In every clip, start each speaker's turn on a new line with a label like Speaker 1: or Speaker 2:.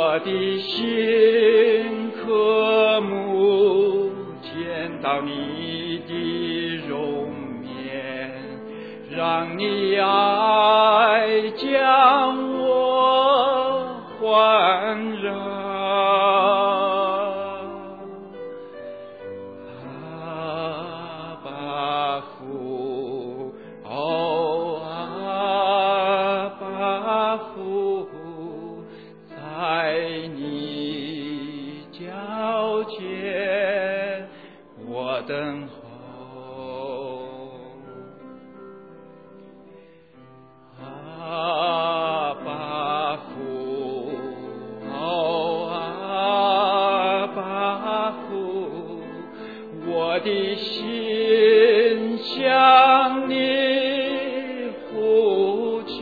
Speaker 1: 我的心渴慕见到你的容颜，让你爱将我环绕。阿爸父，哦阿爸父，在你脚前我等候。阿爸父，哦阿爸父，我的心向你呼求，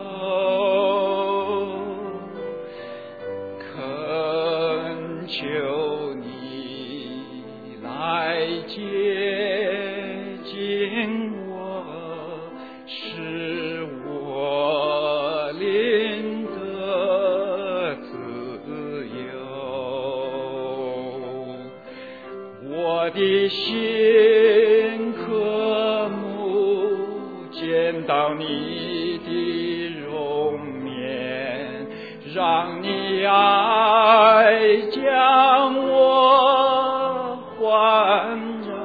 Speaker 1: 恳求你来接近我，使我灵得自由。我的心渴慕见到你的容颜，让你爱将我环绕。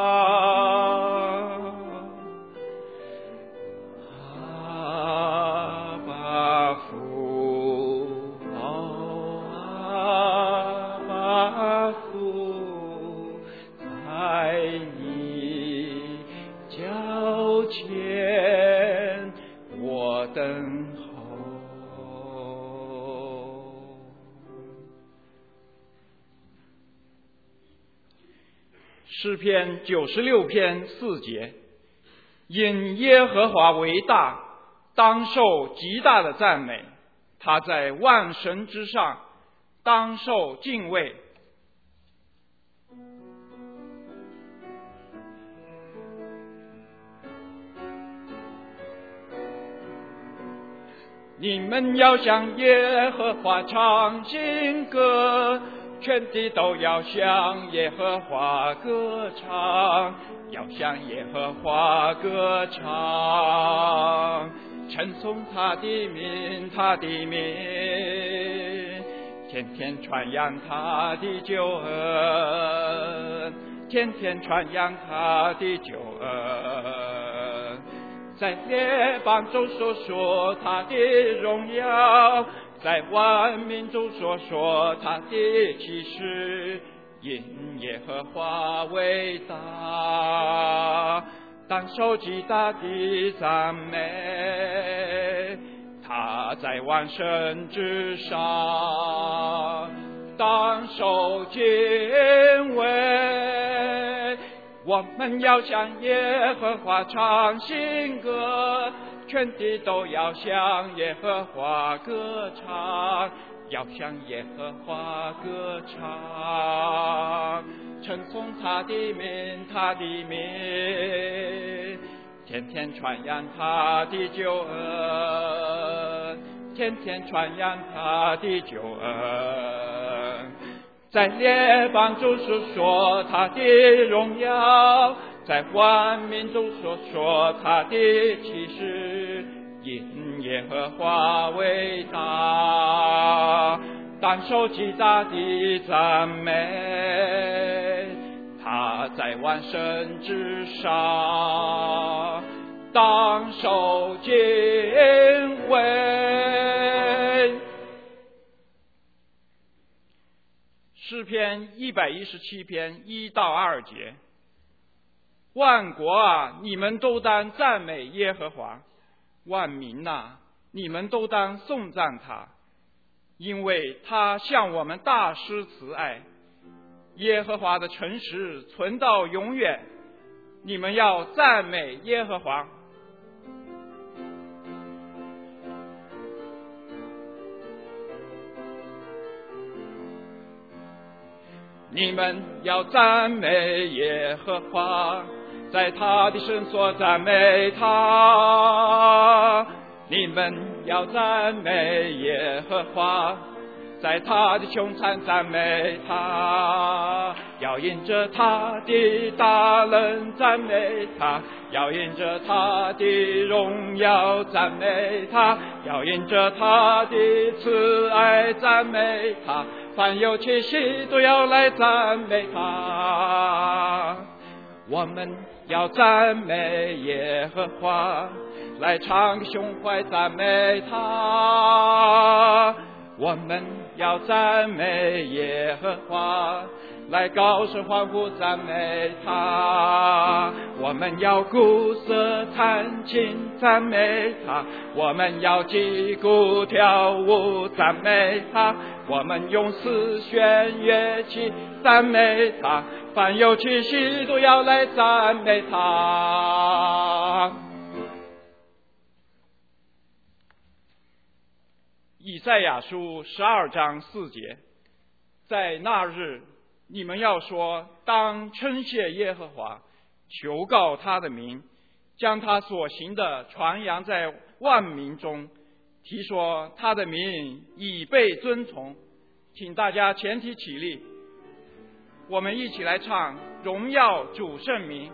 Speaker 1: 阿爸父，哦阿爸父，在你脚前我等候。诗篇96篇4节，因耶和华为大，当受极大的赞美，他在万神之上，当受敬畏。你们要向耶和华唱新歌，全地都要向耶和华歌唱，要向耶和华歌唱，称颂他的名，他的名，天天传扬他的救恩，天天传扬他的救恩，在列邦中说说他的荣耀，在万民中说他的奇事，因耶和华伟大，当受极大的赞美，他在万神之上，当受敬畏。我们要向耶和华唱新歌，全地都要向耶和华歌唱，要向耶和华歌唱，称颂他的名，他的名，天天传扬他的救恩，天天传扬他的救恩，在列邦中说他的荣耀，在万民中说他的奇事，因耶和华伟大，当受极大的赞美，他在万神之上，当受敬畏。诗篇117篇1到2节，万国啊，你们都当赞美耶和华，万民啊，你们都当颂赞他，因为他向我们大施慈爱，耶和华的诚实存到永远，你们要赞美耶和华。你们要赞美耶和华，在他的圣所赞美他。你们要赞美耶和华， 在他的凶残赞美他，要因着他的大能赞美他，要因着他的荣耀赞美他，要因着他的慈爱赞美他，凡有气息都要来赞美他。我们要赞美耶和华，来唱胸怀赞美他。我们要赞美耶和华，来高声欢呼赞美他。我们要鼓瑟弹琴赞美他，我们要击鼓跳舞赞美他，我们用丝弦乐器赞美他，凡有气息都要来赞美他。以赛亚书12章4节，在那日你们要说，当称谢耶和华，求告他的名，将他所行的传扬在万民中，提说他的名已被尊崇。请大家全体起立，我们一起来唱荣耀主圣名。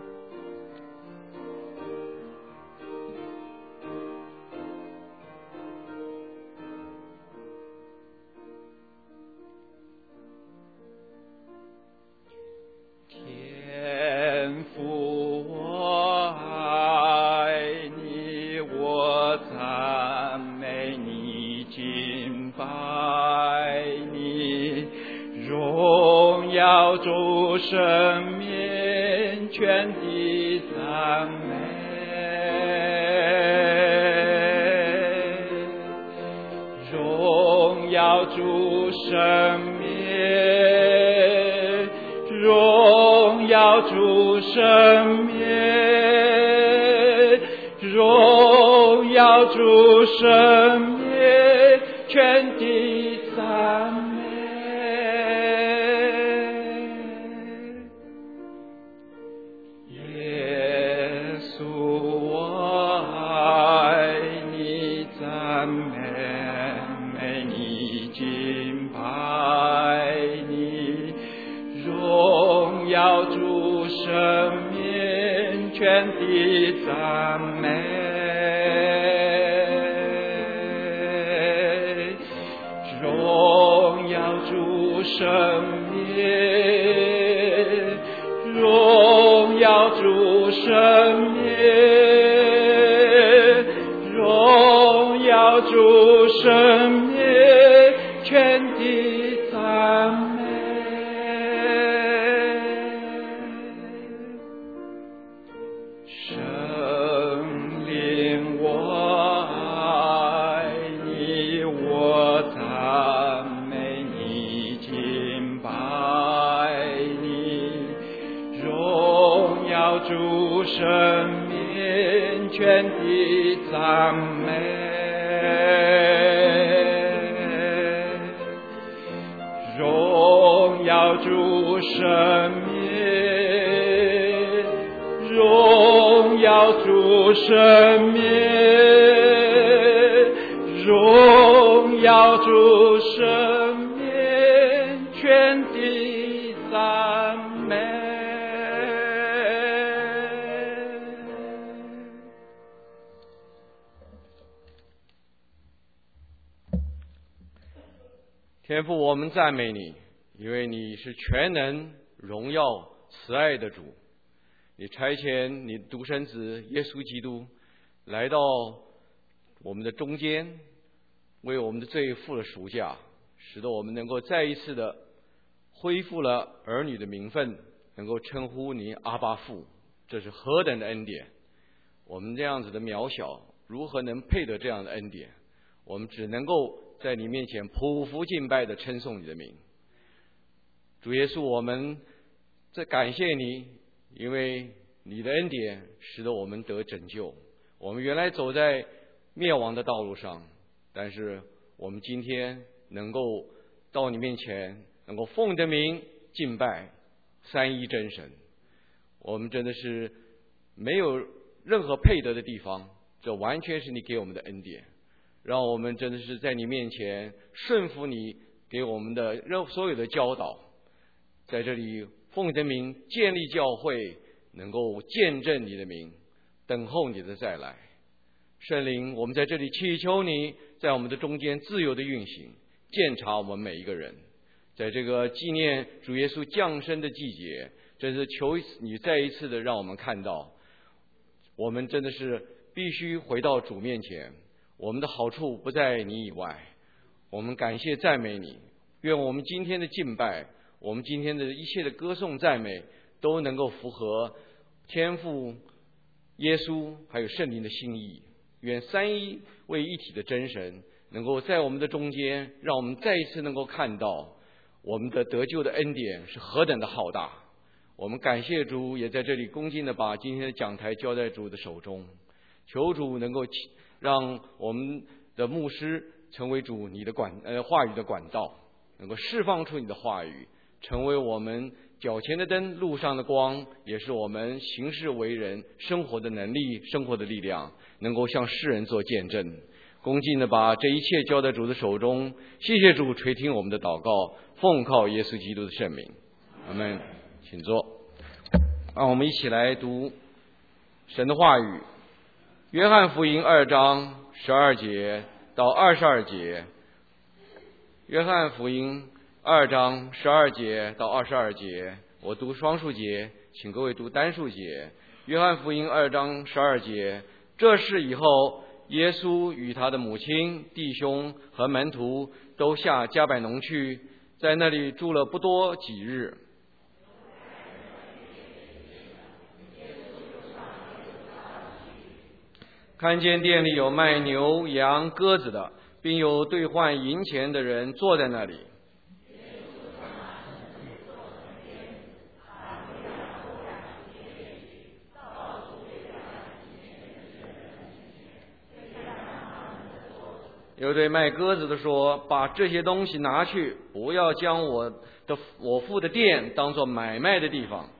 Speaker 1: 天父，我爱你，我赞美你，敬拜你，荣耀主圣名，全地赞美，荣耀主圣名，荣耀主圣名，荣耀主圣名，全地赞美。耶稣，我爱你，赞美你，敬拜你，荣耀主圣名，全地赞美，荣耀主圣名，荣耀主圣名，荣耀主圣名，全地赞美。圣灵，我爱你，我赞美你，敬拜你，荣耀主圣名，全地赞美，荣耀主圣名，荣耀主圣名，荣耀主圣名，全地赞美。
Speaker 2: 天父，我们赞美你，因为你是全能、荣耀、慈爱的主。你差遣你独生子耶稣基督来到我们的中间，为我们的罪付了赎价，使得我们能够再一次的恢复了儿女的名分，能够称呼你阿爸父。这是何等的恩典！我们这样子的渺小，如何能配得这样的恩典？我们只能够在你面前匍匐敬拜的称颂你的名。主耶稣，我们在感谢你，因为你的恩典使得我们得拯救。我们原来走在灭亡的道路上，但是我们今天能够到你面前，能够奉你的名敬拜三一真神。我们真的是没有任何配得的地方，这完全是你给我们的恩典，让我们真的是在你面前顺服你给我们的所有的教导。在这里奉你的名建立教会，能够见证你的名，等候你的再来。圣灵，我们在这里祈求你在我们的中间自由的运行，鉴察我们每一个人。在这个纪念主耶稣降生的季节，真是求你再一次的让我们看到，我们真的是必须回到主面前，我们的好处不在你以外。我们感谢赞美你，愿我们今天的敬拜，我们今天的一切的歌颂赞美，都能够符合天父、耶稣还有圣灵的心意。愿三一为一体的真神能够在我们的中间，让我们再一次能够看到我们的得救的恩典是何等的浩大。我们感谢主，也在这里恭敬的把今天的讲台交在主的手中，求主能够让我们的牧师成为主你的话语的管道，能够释放出你的话语，成为我们脚前的灯，路上的光，也是我们行事为人生活的能力，生活的力量，能够向世人做见证。恭敬的把这一切交在主的手中，谢谢主垂听我们的祷告，奉靠耶稣基督的圣名，阿们。请坐。让我们一起来读神的话语。约翰福音2章12节到22节。约翰福音2章12节到22节，我读双数节，请各位读单数节。约翰福音2章12节，这事以后，耶稣与他的母亲、弟兄和门徒都下迦百农去，在那里住了不多几日。看见店里有卖牛羊鸽子的，并有兑换银钱的人坐在那里。又对卖鸽子的说，把这些东西拿去，不要将我父的店当作买卖的地方。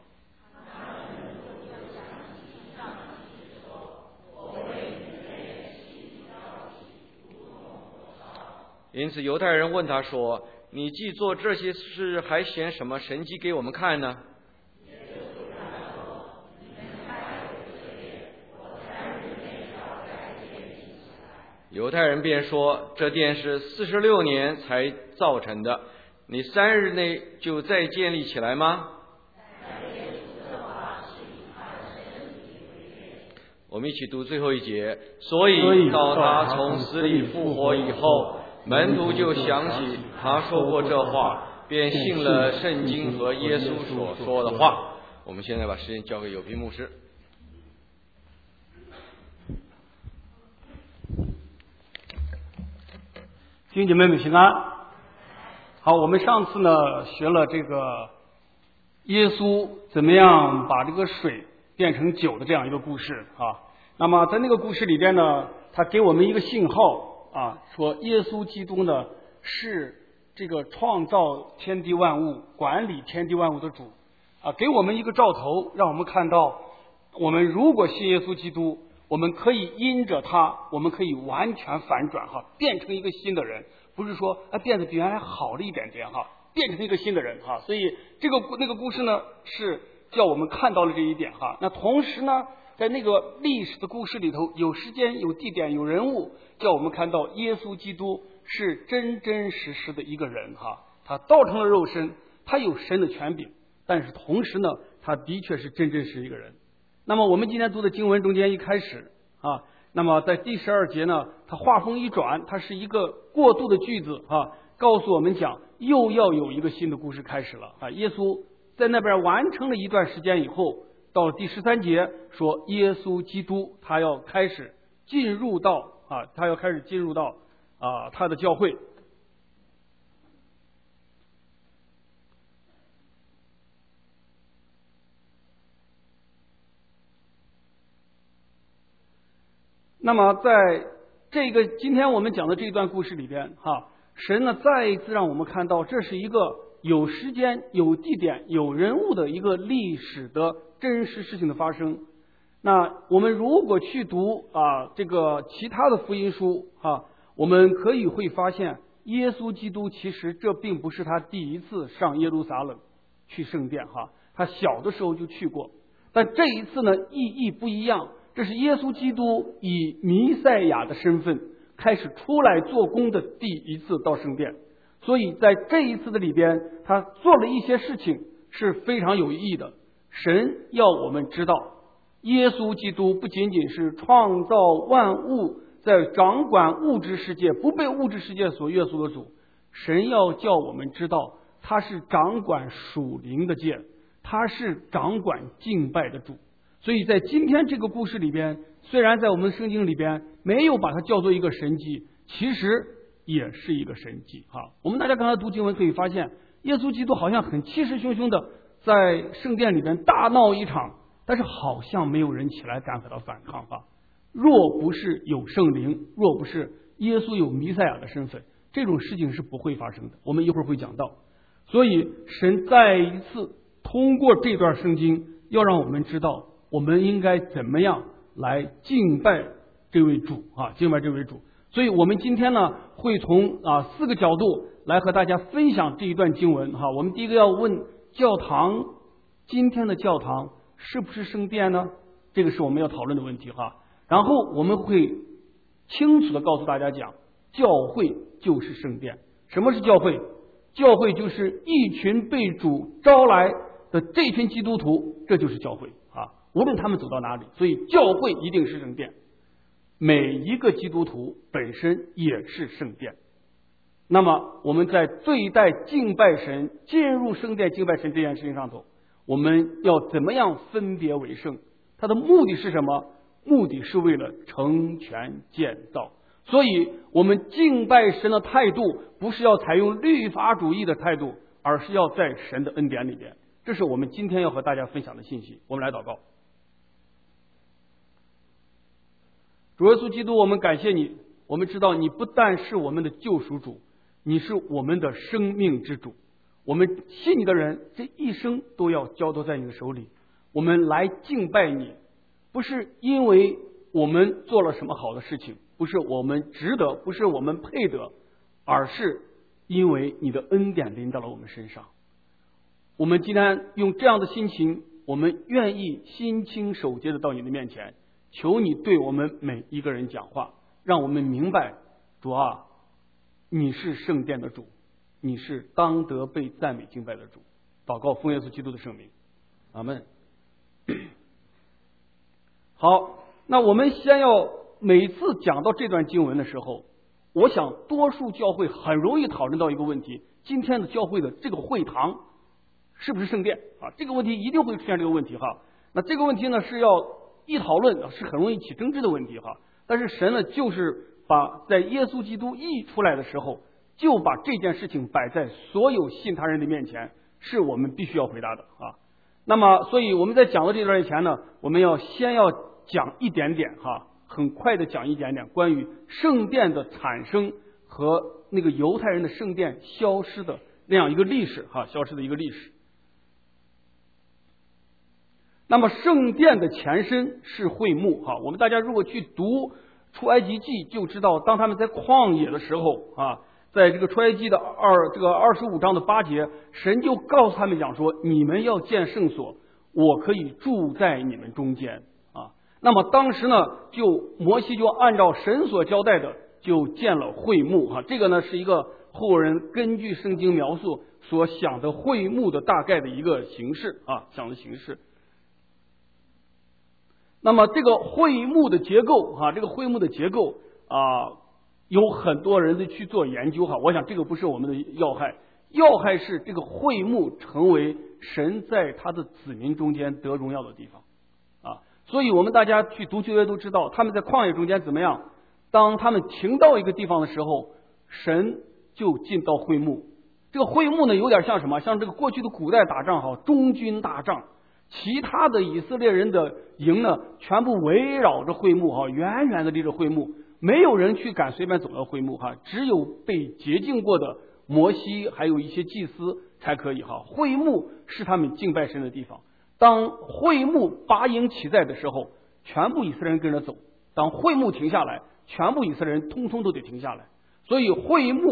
Speaker 2: 因此犹太人问他说，你既做这些事，还显什么神迹给我们看呢？犹太人便说，这殿是46年才造成的，你3日内就再建立起来吗？我们一起读最后一节。所以到他从死里复活以后，门徒就想起他说过这话，便信了圣经和耶稣所说的话。我们现在把时间交给有平牧师。
Speaker 3: 弟兄姐妹们平安。好，我们上次呢学了这个耶稣怎么样把这个水变成酒的这样一个故事啊。那么在那个故事里边呢，他给我们一个信号啊，说耶稣基督呢是这个创造天地万物、管理天地万物的主啊，给我们一个兆头，让我们看到，我们如果信耶稣基督，我们可以因着他，我们可以完全反转哈，变成一个新的人，不是说变得比原来好了一点点哈，变成一个新的人哈。所以那个故事呢，是叫我们看到了这一点哈。那同时呢，在那个历史的故事里头，有时间、有地点、有人物，叫我们看到耶稣基督是真真实实的一个人哈。他道成了肉身，他有神的权柄，但是同时呢，他的确是真真实一个人。那么我们今天读的经文中间一开始啊，那么在第12节呢，他话锋一转，它是一个过渡的句子啊，告诉我们讲又要有一个新的故事开始了啊。耶稣在那边完成了一段时间以后，到了第13节说耶稣基督他要开始进入到他的教会。那么在这个今天我们讲的这段故事里边哈，神呢再一次让我们看到，这是一个有时间、有地点、有人物的一个历史的真实事情的发生。那我们如果去读这个其他的福音书我们可以会发现， 耶稣基督其实这并不是他第一次上耶路撒冷去圣殿哈，他小的时候就去过，但这一次呢意义不一样，这是耶稣基督以弥赛亚的身份开始出来做工的第一次到圣殿，所以在这一次的里边，他做了一些事情是非常有意义的。神要我们知道，耶稣基督不仅仅是创造万物，在掌管物质世界，不被物质世界所约束的主，神要叫我们知道，他是掌管属灵的界，他是掌管敬拜的主。所以在今天这个故事里边，虽然在我们圣经里边没有把它叫做一个神迹，其实也是一个神迹哈。我们大家刚才读经文可以发现，耶稣基督好像很气势汹汹的在圣殿里边大闹一场，但是好像没有人起来敢和他反抗哈。若不是有圣灵，若不是耶稣有弥赛亚的身份，这种事情是不会发生的。我们一会儿会讲到。所以神再一次通过这段圣经，要让我们知道我们应该怎么样来敬拜这位主啊，敬拜这位主。所以我们今天呢，会从4个角度来和大家分享这一段经文哈。我们第一个要问，教堂，今天的教堂是不是圣殿呢？这个是我们要讨论的问题哈。然后我们会清楚的告诉大家讲，教会就是圣殿。什么是教会？教会就是一群被主招来的这群基督徒，这就是教会啊。无论他们走到哪里，所以教会一定是圣殿。每一个基督徒本身也是圣殿。那么我们在对待敬拜神、进入圣殿敬拜神这件事情上头，我们要怎么样分别为圣？它的目的是什么？目的是为了成全建造。所以我们敬拜神的态度不是要采用律法主义的态度，而是要在神的恩典里边。这是我们今天要和大家分享的信息。我们来祷告。主耶稣基督，我们感谢你，我们知道你不但是我们的救赎主，你是我们的生命之主。我们信你的人这一生都要交托在你的手里。我们来敬拜你，不是因为我们做了什么好的事情，不是我们值得，不是我们配得，而是因为你的恩典临到了我们身上。我们今天用这样的心情，我们愿意心清手洁的到你的面前，求你对我们每一个人讲话，让我们明白，主啊，你是圣殿的主，你是当得被赞美敬拜的主。祷告奉耶稣基督的圣名，阿们。好，那我们先要每次讲到这段经文的时候，我想多数教会很容易讨论到一个问题，今天的教会的这个会堂是不是圣殿啊？这个问题一定会出现这个问题哈。那这个问题呢是要一讨论是很容易起争执的问题哈。但是神呢就是把在耶稣基督一出来的时候，就把这件事情摆在所有信他人的面前，是我们必须要回答的啊。那么所以我们在讲到这段以前呢，我们先要讲一点点哈，很快的讲一点点关于圣殿的产生和那个犹太人的圣殿消失的那样一个历史哈，消失的一个历史。那么圣殿的前身是会幕哈，我们大家如果去读出埃及记就知道，当他们在旷野的时候啊，在这个出埃及的25章的8节，神就告诉他们讲说，你们要建圣所，我可以住在你们中间啊。那么当时呢，摩西就按照神所交代的，就建了会幕哈。这个呢是一个后人根据圣经描述所想的会幕的大概的一个形式啊，想的形式。那么这个会幕的结构啊，这个会幕的结构啊，有很多人的去做研究哈。我想这个不是我们的要害，要害是这个会幕成为神在他的子民中间得荣耀的地方啊。所以我们大家去读旧约都知道，他们在旷野中间怎么样？当他们停到一个地方的时候，神就进到会幕。这个会幕呢，有点像什么？像这个过去的古代打仗哈，中军大仗。其他的以色列人的营呢，全部围绕着会幕哈，远远的离着会幕，没有人去敢随便走到会幕哈，只有被洁净过的摩西还有一些祭司才可以哈。会幕是他们敬拜神的地方。当会幕拔营起在的时候，全部以色列人跟着走；当会幕停下来，全部以色列人通通都得停下来。所以会幕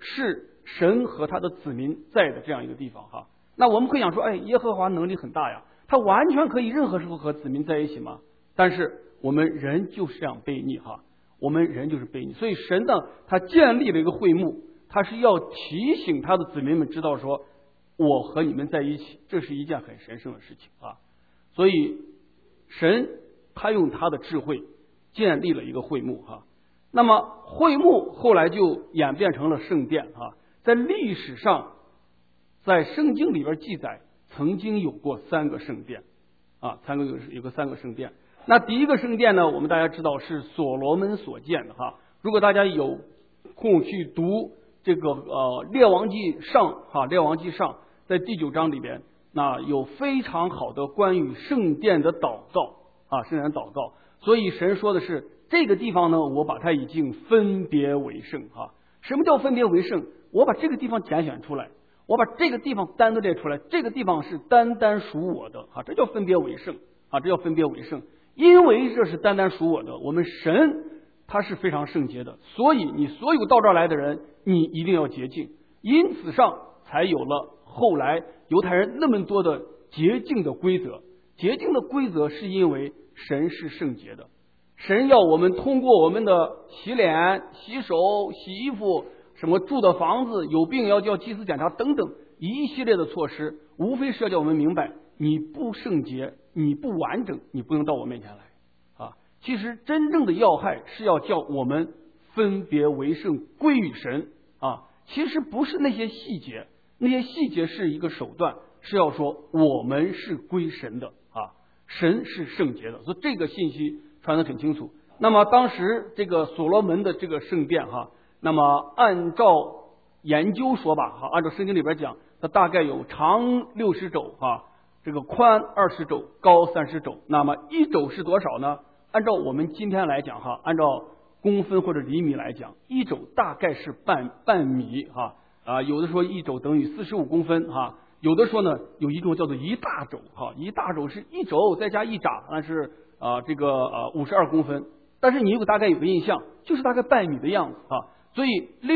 Speaker 3: 是神和他的子民在的这样一个地方哈。那我们可以想说，哎，耶和华能力很大呀，他完全可以任何时候和子民在一起吗？但是我们人就是这样悖逆哈，我们人就是悖逆，所以神呢，他建立了一个会幕，他是要提醒他的子民们知道说，我和你们在一起，这是一件很神圣的事情啊。所以神他用他的智慧建立了一个会幕哈。那么会幕后来就演变成了圣殿哈。在历史上，在圣经里边记载，曾经有过3个圣殿啊，有个3个圣殿。那第一个圣殿呢，我们大家知道是所罗门所建的哈。如果大家有空去读这个列王记上哈，列王记上在第9章里边，那有非常好的关于圣殿的祷告啊，圣殿祷告。所以神说的是，这个地方呢，我把它已经分别为圣哈。什么叫分别为圣？我把这个地方拣选出来，我把这个地方单独列出来，这个地方是单单属我的啊，这叫分别为圣啊，这叫分别为圣。因为这是单单属我的，我们神他是非常圣洁的，所以你所有到这儿来的人，你一定要洁净。因此上才有了后来犹太人那么多的洁净的规则。洁净的规则是因为神是圣洁的，神要我们通过我们的洗脸、洗手、洗衣服，什么住的房子，有病要叫祭司检查等等一系列的措施，无非是要叫我们明白，你不圣洁，你不完整，你不能到我面前来啊。其实真正的要害是要叫我们分别为圣，归于神啊。其实不是那些细节，那些细节是一个手段，是要说我们是归神的啊，神是圣洁的。所以这个信息传得很清楚。那么当时这个所罗门的这个圣殿哈，那么按照研究说吧哈，按照圣经里边讲，它大概有长60肘哈，这个宽20肘，高30肘。那么1肘是多少呢？按照我们今天来讲哈，按照公分或者厘米来讲，1肘大概是半米哈啊，有的说1肘等于45公分哈，有的说呢有一种叫做1大肘哈，1大肘是1肘再加1拃，那是这个52公分。但是你如果大概有个印象，就是大概半米的样子啊。所以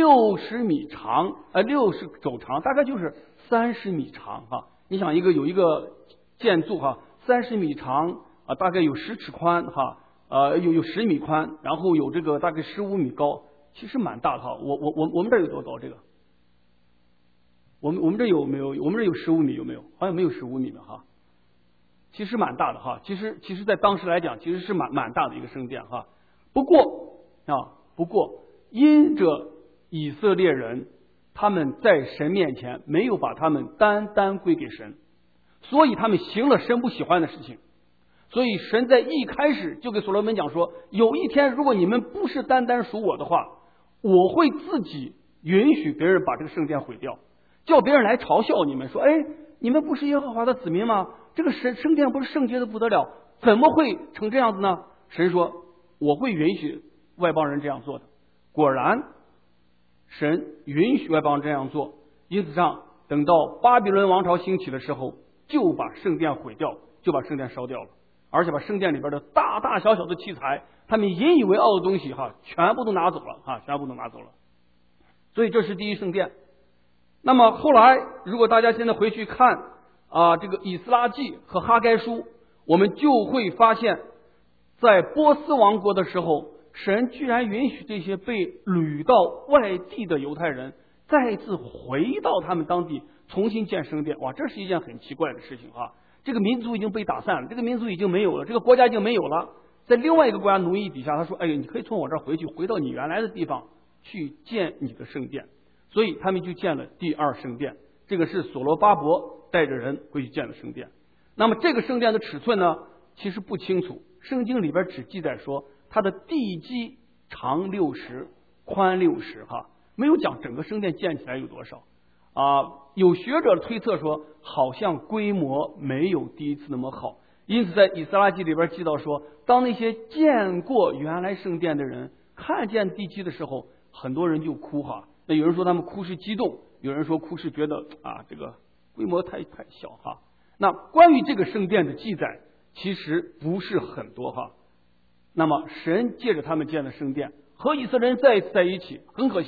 Speaker 3: 60米长60肘长，大概就是30米长哈。你想有一个建筑哈，30米长啊，大概有10尺宽哈，有10米宽，然后有这个大概15米高，其实蛮大的哈。我们这有多高？这个我们这有没有？我们这有15米有没有？好像没有15米的哈。其实蛮大的哈。其实在当时来讲，其实是蛮大的一个圣殿哈。不过因着以色列人他们在神面前没有把他们单单归给神，所以他们行了神不喜欢的事情。所以神在一开始就给所罗门讲说，有一天如果你们不是单单属我的话，我会自己允许别人把这个圣殿毁掉，叫别人来嘲笑你们说，哎，你们不是耶和华的子民吗？这个圣殿不是圣洁的不得了，怎么会成这样子呢？神说我会允许外邦人这样做的。果然神允许外邦人这样做，因此上等到巴比伦王朝兴起的时候，就把圣殿毁掉，就把圣殿烧掉了，而且把圣殿里边的大大小小的器材，他们引以为傲的东西哈，全部都拿走了哈，全部都拿走了。所以这是第一圣殿。那么后来如果大家现在回去看这个以斯拉记和哈该书，我们就会发现在波斯王国的时候，神居然允许这些被掳到外地的犹太人再次回到他们当地重新建圣殿。哇，这是一件很奇怪的事情啊！这个民族已经被打散了，这个民族已经没有了，这个国家已经没有了，在另外一个国家奴役底下，他说，哎呀，你可以从我这儿回去，回到你原来的地方去建你的圣殿。所以他们就建了第二圣殿，这个是所罗巴伯带着人回去建的圣殿。那么这个圣殿的尺寸呢，其实不清楚，圣经里边只记载说它的地基长60，宽60哈，没有讲整个圣殿建起来有多少有学者推测说，好像规模没有第一次那么好。因此在以斯拉记里边记到说，当那些见过原来圣殿的人看见地基的时候，很多人就哭哈。那有人说他们哭是激动，有人说哭是觉得这个规模太小哈。那关于这个圣殿的记载其实不是很多哈。那么神借着他们建的圣殿和以色列人再一次在一起，很可惜，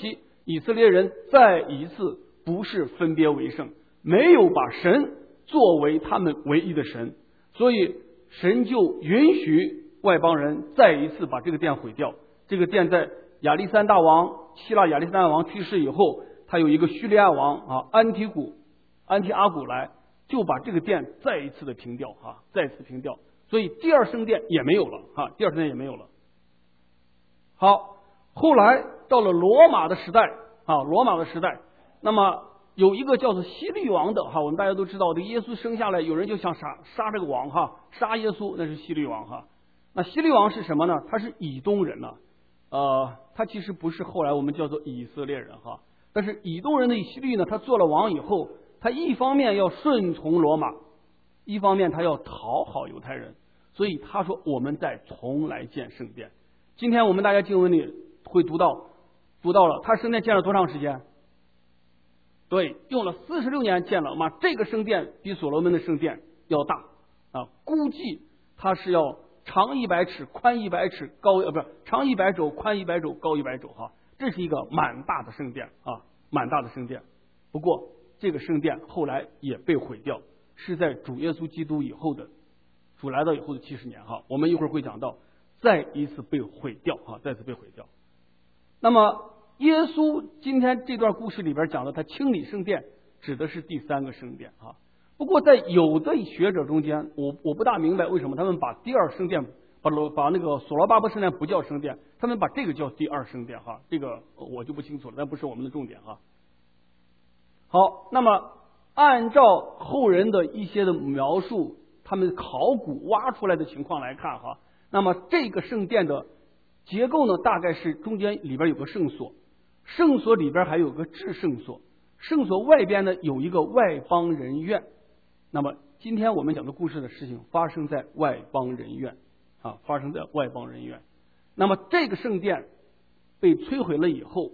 Speaker 3: 以色列人再一次不是分别为圣，没有把神作为他们唯一的神，所以神就允许外邦人再一次把这个殿毁掉。这个殿在亚历山大王，希腊亚历山大王去世以后，他有一个叙利亚王安提阿古来，就把这个殿再一次的平掉再一次平掉，所以第二圣殿也没有了第二圣殿也没有了。好，后来到了罗马的时代那么有一个叫做希律王的我们大家都知道，这个耶稣生下来，有人就想杀这个王杀耶稣，那是希律王那希律王是什么呢？他是以东人他其实不是后来我们叫做以色列人但是以东人的希律呢，他做了王以后，他一方面要顺从罗马，一方面他要讨好犹太人，所以他说我们再重来建圣殿。今天我们大家经文里会读到了，他圣殿建了多长时间？对，用了46年建了嘛。这个圣殿比所罗门的圣殿要大估计它是要长100尺，宽100尺，长100肘，宽100肘，高100肘这是一个蛮大的圣殿蛮大的圣殿。不过这个圣殿后来也被毁掉，是在主耶稣基督以后的主来到以后的70年我们一会儿会讲到，再一次被毁掉再次被毁掉。那么耶稣今天这段故事里边讲的他清理圣殿，指的是第3个圣殿不过在有的学者中间，我不大明白为什么他们把第二圣殿把那个所罗巴伯圣殿不叫圣殿，他们把这个叫第二圣殿这个我就不清楚了，但不是我们的重点好，那么按照后人的一些的描述，他们考古挖出来的情况来看那么这个圣殿的结构呢，大概是中间里边有个圣所，圣所里边还有个至圣所，圣所外边呢有一个外邦人院。那么今天我们讲的故事的事情发生在外邦人院发生在外邦人院。那么这个圣殿被摧毁了以后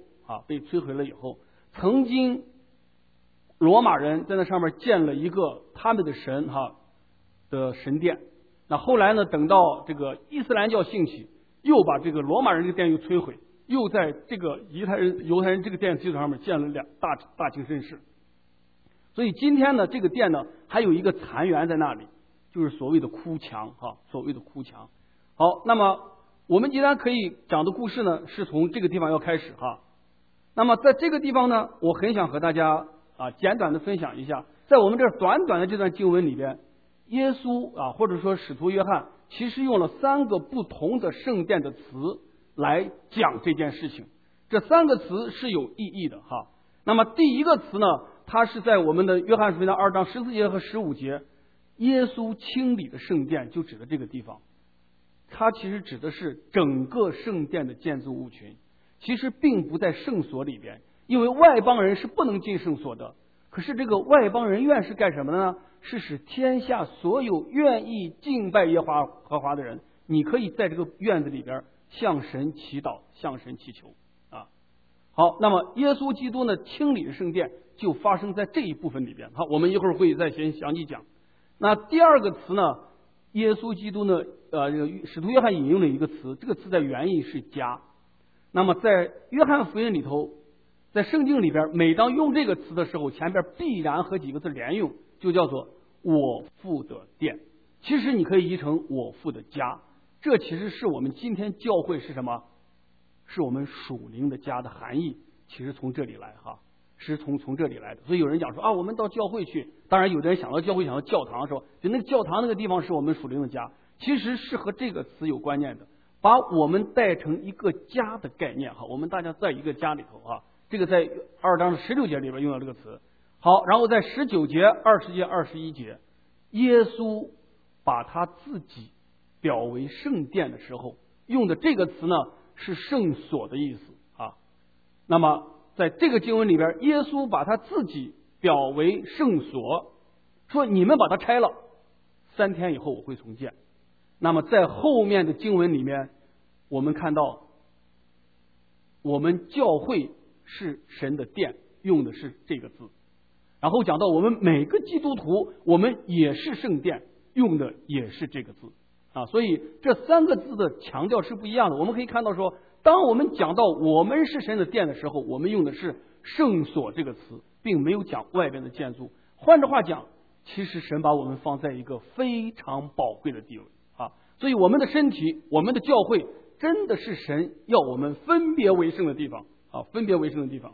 Speaker 3: 曾经罗马人在那上面建了一个他们的神的神殿。那后来呢，等到这个伊斯兰教兴起，又把这个罗马人这个殿又摧毁，又在这个犹太人这个殿基础上面建了2大清真寺。所以今天呢，这个殿呢还有一个残垣在那里，就是所谓的哭墙所谓的哭墙。好，那么我们今天可以讲的故事呢，是从这个地方要开始那么在这个地方呢，我很想和大家简短的分享一下，在我们这短短的这段经文里边，耶稣或者说使徒约翰其实用了3个不同的圣殿的词来讲这件事情，这3个词是有意义的那么第一个词呢，它是在我们的约翰福音的2章14节和15节，耶稣清理的圣殿就指的这个地方，它其实指的是整个圣殿的建筑物群，其实并不在圣所里边，因为外邦人是不能进圣所的。可是这个外邦人院是干什么的呢？是使天下所有愿意敬拜耶和华的人，你可以在这个院子里边向神祈祷，向神祈求好，那么耶稣基督呢清理的圣殿就发生在这一部分里边我们一会儿会再详细讲。那第二个词呢，耶稣基督呢使徒约翰引用了一个词，这个词在原意是家。那么在约翰福音里头，在圣经里边，每当用这个词的时候，前边必然和几个字连用，就叫做我父的殿。其实你可以译成我父的家，这其实是我们今天教会是什么？是我们属灵的家的含义，其实从这里来是从这里来的。所以有人讲说我们到教会去，当然有的人想到教会想到教堂的时候，就那个教堂那个地方是我们属灵的家，其实是和这个词有关念的，把我们带成一个家的概念我们大家在一个家里头这个在2章16节里边用到这个词。好，然后在19节、20节、21节，耶稣把他自己表为圣殿的时候用的这个词呢，是圣所的意思那么在这个经文里边，耶稣把他自己表为圣所，说你们把它拆了，3天以后我会重建。那么在后面的经文里面，我们看到我们教会是神的殿，用的是这个字。然后讲到我们每个基督徒，我们也是圣殿，用的也是这个字所以这3个字的强调是不一样的。我们可以看到说， 当我们讲到我们是神的殿的时候，我们用的是圣所这个词，并没有讲外边的建筑。换句话讲，其实神把我们放在一个非常宝贵的地位啊，所以我们的身体，我们的教会，真的是神要我们分别为圣的地方啊，分别为圣的地方。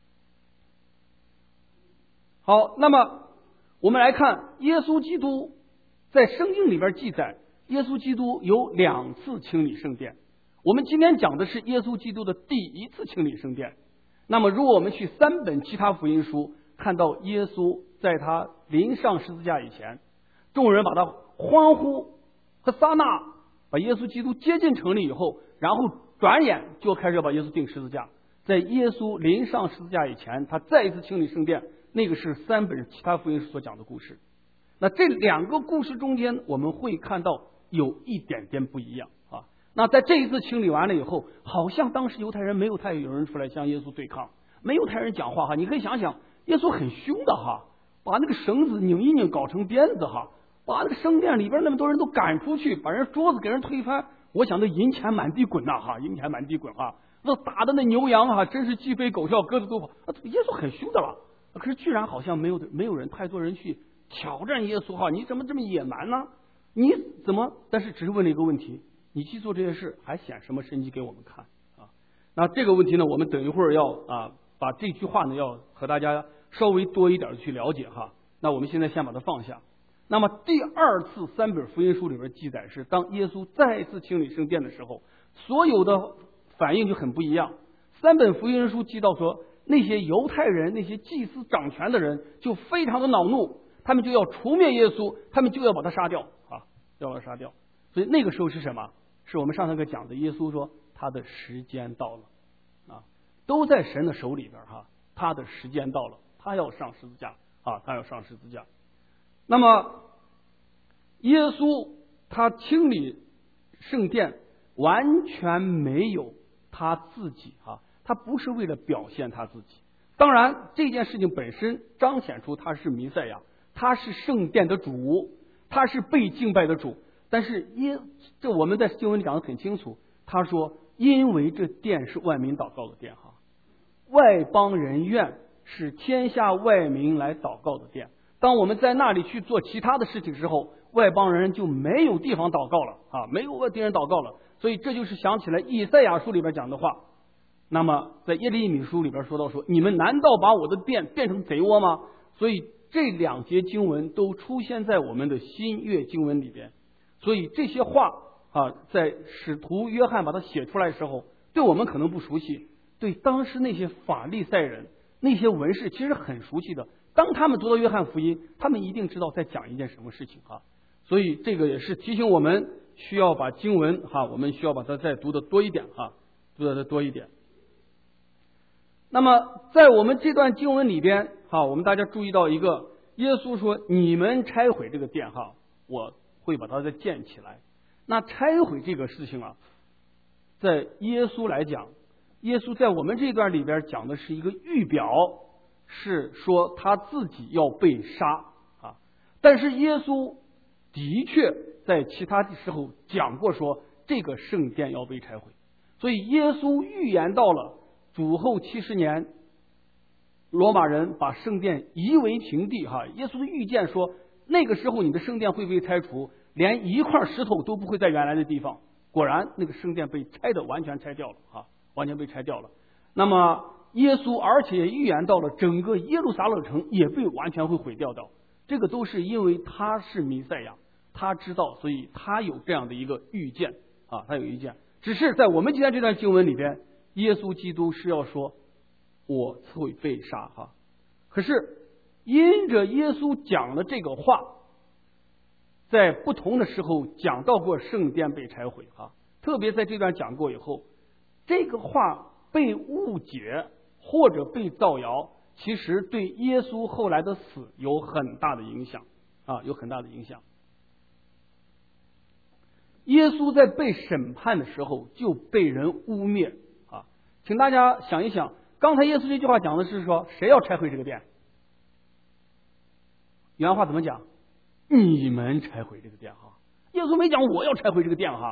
Speaker 3: 好，那么我们来看耶稣基督在圣经里边记载，耶稣基督有2次清理圣殿。我们今天讲的是耶稣基督的第1次清理圣殿。那么如果我们去3本其他福音书，看到耶稣在他临上十字架以前，众人把他欢呼和撒那，把耶稣基督接进城里以后，然后转眼就开始要把耶稣钉十字架。在耶稣临上十字架以前，他再一次清理圣殿，那个是3本其他福音书所讲的故事。那这2个故事中间，我们会看到有一点点不一样啊。那在这一次清理完了以后，好像当时犹太人没有太有人出来向耶稣对抗，没有太人讲话哈。你可以想想，耶稣很凶的哈，把那个绳子拧一拧搞成鞭子哈，把那个圣殿里边那么多人都赶出去，把人桌子给人推翻。我想那银钱满地滚呐哈，银钱满地滚哈，那打的那牛羊哈，真是鸡飞狗跳，鸽子都跑。耶稣很凶的了，可是居然好像没有人太多人去挑战耶稣哈，你怎么这么野蛮呢？你怎么？但是只是问了一个问题，你去做这些事，还显什么神迹给我们看啊？那这个问题呢，我们等一会儿要把这句话呢，要和大家稍微多一点的去了解哈。那我们现在先把它放下。那么第2次3本福音书里边记载是，当耶稣再次清理圣殿的时候，所有的反应就很不一样。3本福音书记到说，那些犹太人，那些祭司掌权的人就非常的恼怒，他们就要除灭耶稣，他们就要把他杀掉啊，要把他杀掉。所以那个时候是什么？是我们上堂课讲的，耶稣说他的时间到了啊，都在神的手里边哈，他的时间到了，他要上十字架啊，他要上十字架。那么耶稣他清理圣殿完全没有他自己啊，他不是为了表现他自己。当然这件事情本身彰显出他是弥赛亚，他是圣殿的主，他是被敬拜的主。但是这我们在经文里讲得很清楚，他说因为这殿是万民祷告的殿哈，外邦人院是天下外民来祷告的殿。当我们在那里去做其他的事情之后，外邦人就没有地方祷告了啊，没有地方祷告了。所以这就是想起来以赛亚书里边讲的话。那么在耶利米书里边说到说，你们难道把我的殿变成贼窝吗？所以这2节经文都出现在我们的新约经文里边。所以这些话啊，在使徒约翰把它写出来的时候，对我们可能不熟悉，对当时那些法利赛人、那些文士其实很熟悉的。当他们读到约翰福音，他们一定知道在讲一件什么事情哈。所以这个也是提醒我们需要把经文哈，我们需要把它再读的多一点哈，读的多一点。那么在我们这段经文里边哈，我们大家注意到一个，耶稣说你们拆毁这个殿哈，我会把它再建起来。那拆毁这个事情啊，在耶稣来讲，耶稣在我们这段里边讲的是一个预表，是说他自己要被杀啊。但是耶稣的确在其他的时候讲过说这个圣殿要被拆毁，所以耶稣预言到了主后70年，罗马人把圣殿夷为平地哈。耶稣的预见说，那个时候你的圣殿会被拆除，连一块石头都不会在原来的地方。果然那个圣殿被拆的完全拆掉了啊，完全被拆掉了。那么耶稣而且也预言到了整个耶路撒冷城也被完全会毁掉的。这个都是因为他是弥赛亚，他知道，所以他有这样的一个预见啊，他有预见。只是在我们今天这段经文里边，耶稣基督是要说我会被杀哈。可是因着耶稣讲了这个话，在不同的时候讲到过圣殿被拆毁哈，特别在这段讲过以后，这个话被误解或者被造谣，其实对耶稣后来的死有很大的影响啊，有很大的影响。耶稣在被审判的时候就被人污蔑啊，请大家想一想，刚才耶稣这句话讲的是说谁要拆毁这个殿？原话怎么讲？你们拆毁这个殿哈。耶稣没讲我要拆毁这个殿哈。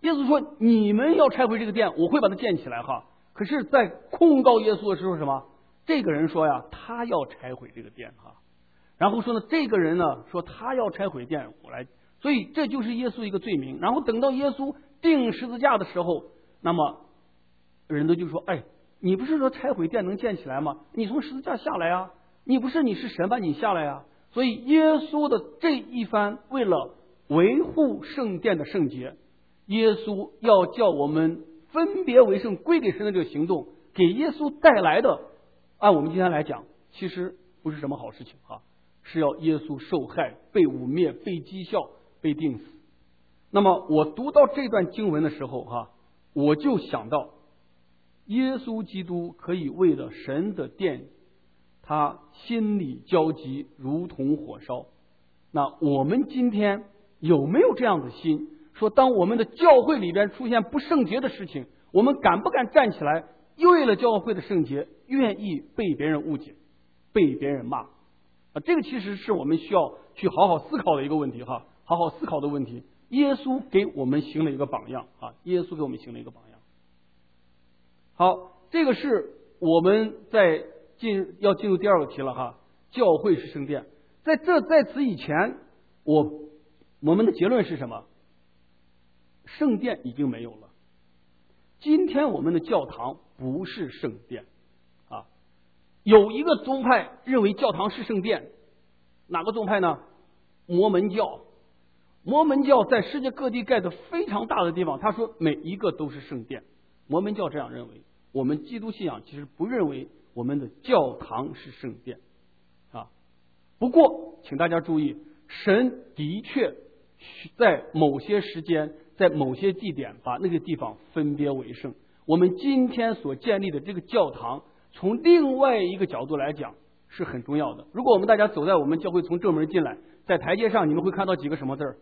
Speaker 3: 耶稣说你们要拆毁这个殿，我会把它建起来哈。可是，在控告耶稣的时候，什么？这个人说呀，他要拆毁这个殿哈。然后说呢，这个人呢说他要拆毁殿，我来。所以这就是耶稣一个罪名。然后等到耶稣钉十字架的时候，那么人都就说：“哎，你不是说拆毁殿能建起来吗？你从十字架下来啊！你是神把你下来啊！”所以耶稣的这一番为了维护圣殿的圣洁，耶稣要叫我们分别为圣归给神的这个行动，给耶稣带来的，按我们今天来讲，其实不是什么好事情啊，是要耶稣受害、被污蔑、被讥笑、被钉死。那么我读到这段经文的时候哈，我就想到耶稣基督可以为了神的殿，他心里焦急如同火烧。那我们今天有没有这样的心，说当我们的教会里边出现不圣洁的事情，我们敢不敢站起来，为了教会的圣洁，愿意被别人误解，被别人骂？这个其实是我们需要去好好思考的一个问题哈，好好思考的问题。耶稣给我们行了一个榜样啊，耶稣给我们行了一个榜样。好，这个是我们要进入第二个题了哈，教会是圣殿。在此以前，我们的结论是什么？圣殿已经没有了。今天我们的教堂不是圣殿啊。有一个宗派认为教堂是圣殿，哪个宗派呢？摩门教。摩门教在世界各地盖的非常大的地方，他说每一个都是圣殿。摩门教这样认为。我们基督信仰其实不认为我们的教堂是圣殿啊。不过请大家注意，神的确在某些时间在某些地点把那个地方分别为圣。我们今天所建立的这个教堂，从另外一个角度来讲是很重要的。如果我们大家走在我们教会从正门进来，在台阶上你们会看到几个什么字儿？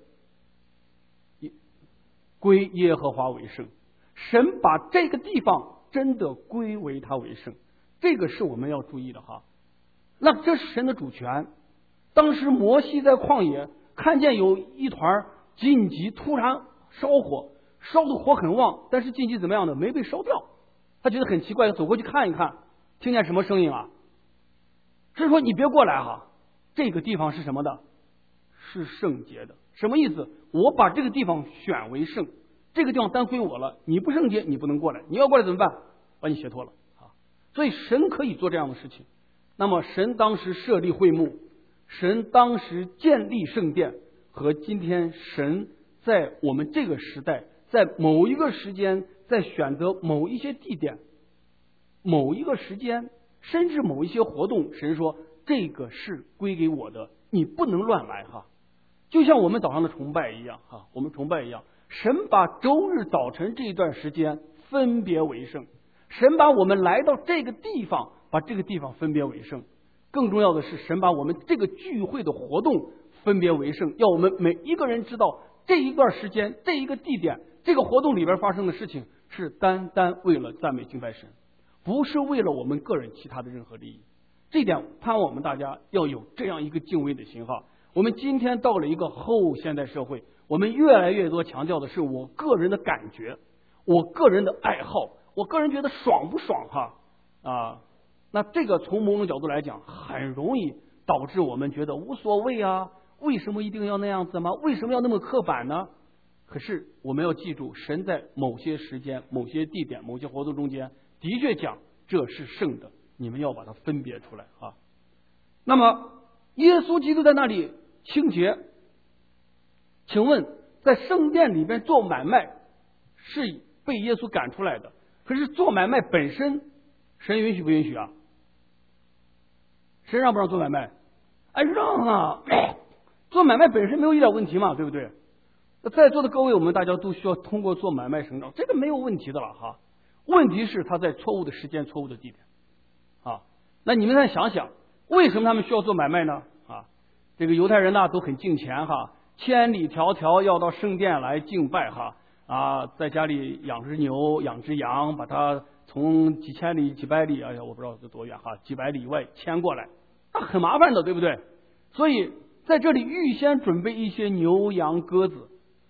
Speaker 3: 归耶和华为圣。神把这个地方真的归为他为圣，这个是我们要注意的哈。那这是神的主权。当时摩西在旷野看见有一团荆棘突然烧火，烧的火很旺，但是荆棘怎么样呢？没被烧掉。他觉得很奇怪，走过去看一看，听见什么声音啊？是说你别过来哈，这个地方是什么的？是圣洁的。什么意思？我把这个地方选为圣，这个地方单归我了，你不圣洁，你不能过来，你要过来怎么办？把你写脱了啊！所以神可以做这样的事情。那么神当时设立会幕，神当时建立圣殿，和今天神在我们这个时代，在某一个时间，在选择某一些地点、某一个时间，甚至某一些活动，神说这个是归给我的，你不能乱来哈。就像我们早上的崇拜一样哈，我们崇拜一样，神把周日早晨这一段时间分别为圣，神把我们来到这个地方，把这个地方分别为圣。更重要的是，神把我们这个聚会的活动分别为圣，要我们每一个人知道这一段时间、这一个地点、这个活动里边发生的事情是单单为了赞美敬拜神，不是为了我们个人其他的任何利益。这一点盼望我们大家要有这样一个敬畏的心哈。我们今天到了一个后现代社会，我们越来越多强调的是我个人的感觉，我个人的爱好，我个人觉得爽不爽哈啊？那这个从某种角度来讲，很容易导致我们觉得无所谓啊，为什么一定要那样子吗？为什么要那么刻板呢？可是我们要记住，神在某些时间、某些地点、某些活动中间的确讲这是圣的，你们要把它分别出来啊。那么耶稣基督在那里清洁，请问在圣殿里边做买卖是被耶稣赶出来的，可是做买卖本身神允许不允许啊？神让不让做买卖？哎，让啊！做买卖本身没有一点问题嘛，对不对？在座的各位，我们大家都需要通过做买卖成长，这个没有问题的了哈。问题是他在错误的时间、错误的地点啊。那你们再想想，为什么他们需要做买卖呢？啊，这个犹太人呢都很敬钱哈，千里迢迢要到圣殿来敬拜哈啊，在家里养只牛、养只羊，把它从几千里、几百里，哎呀，我不知道这多远哈，几百里以外牵过来，那很麻烦的，对不对？所以在这里预先准备一些牛羊鸽子，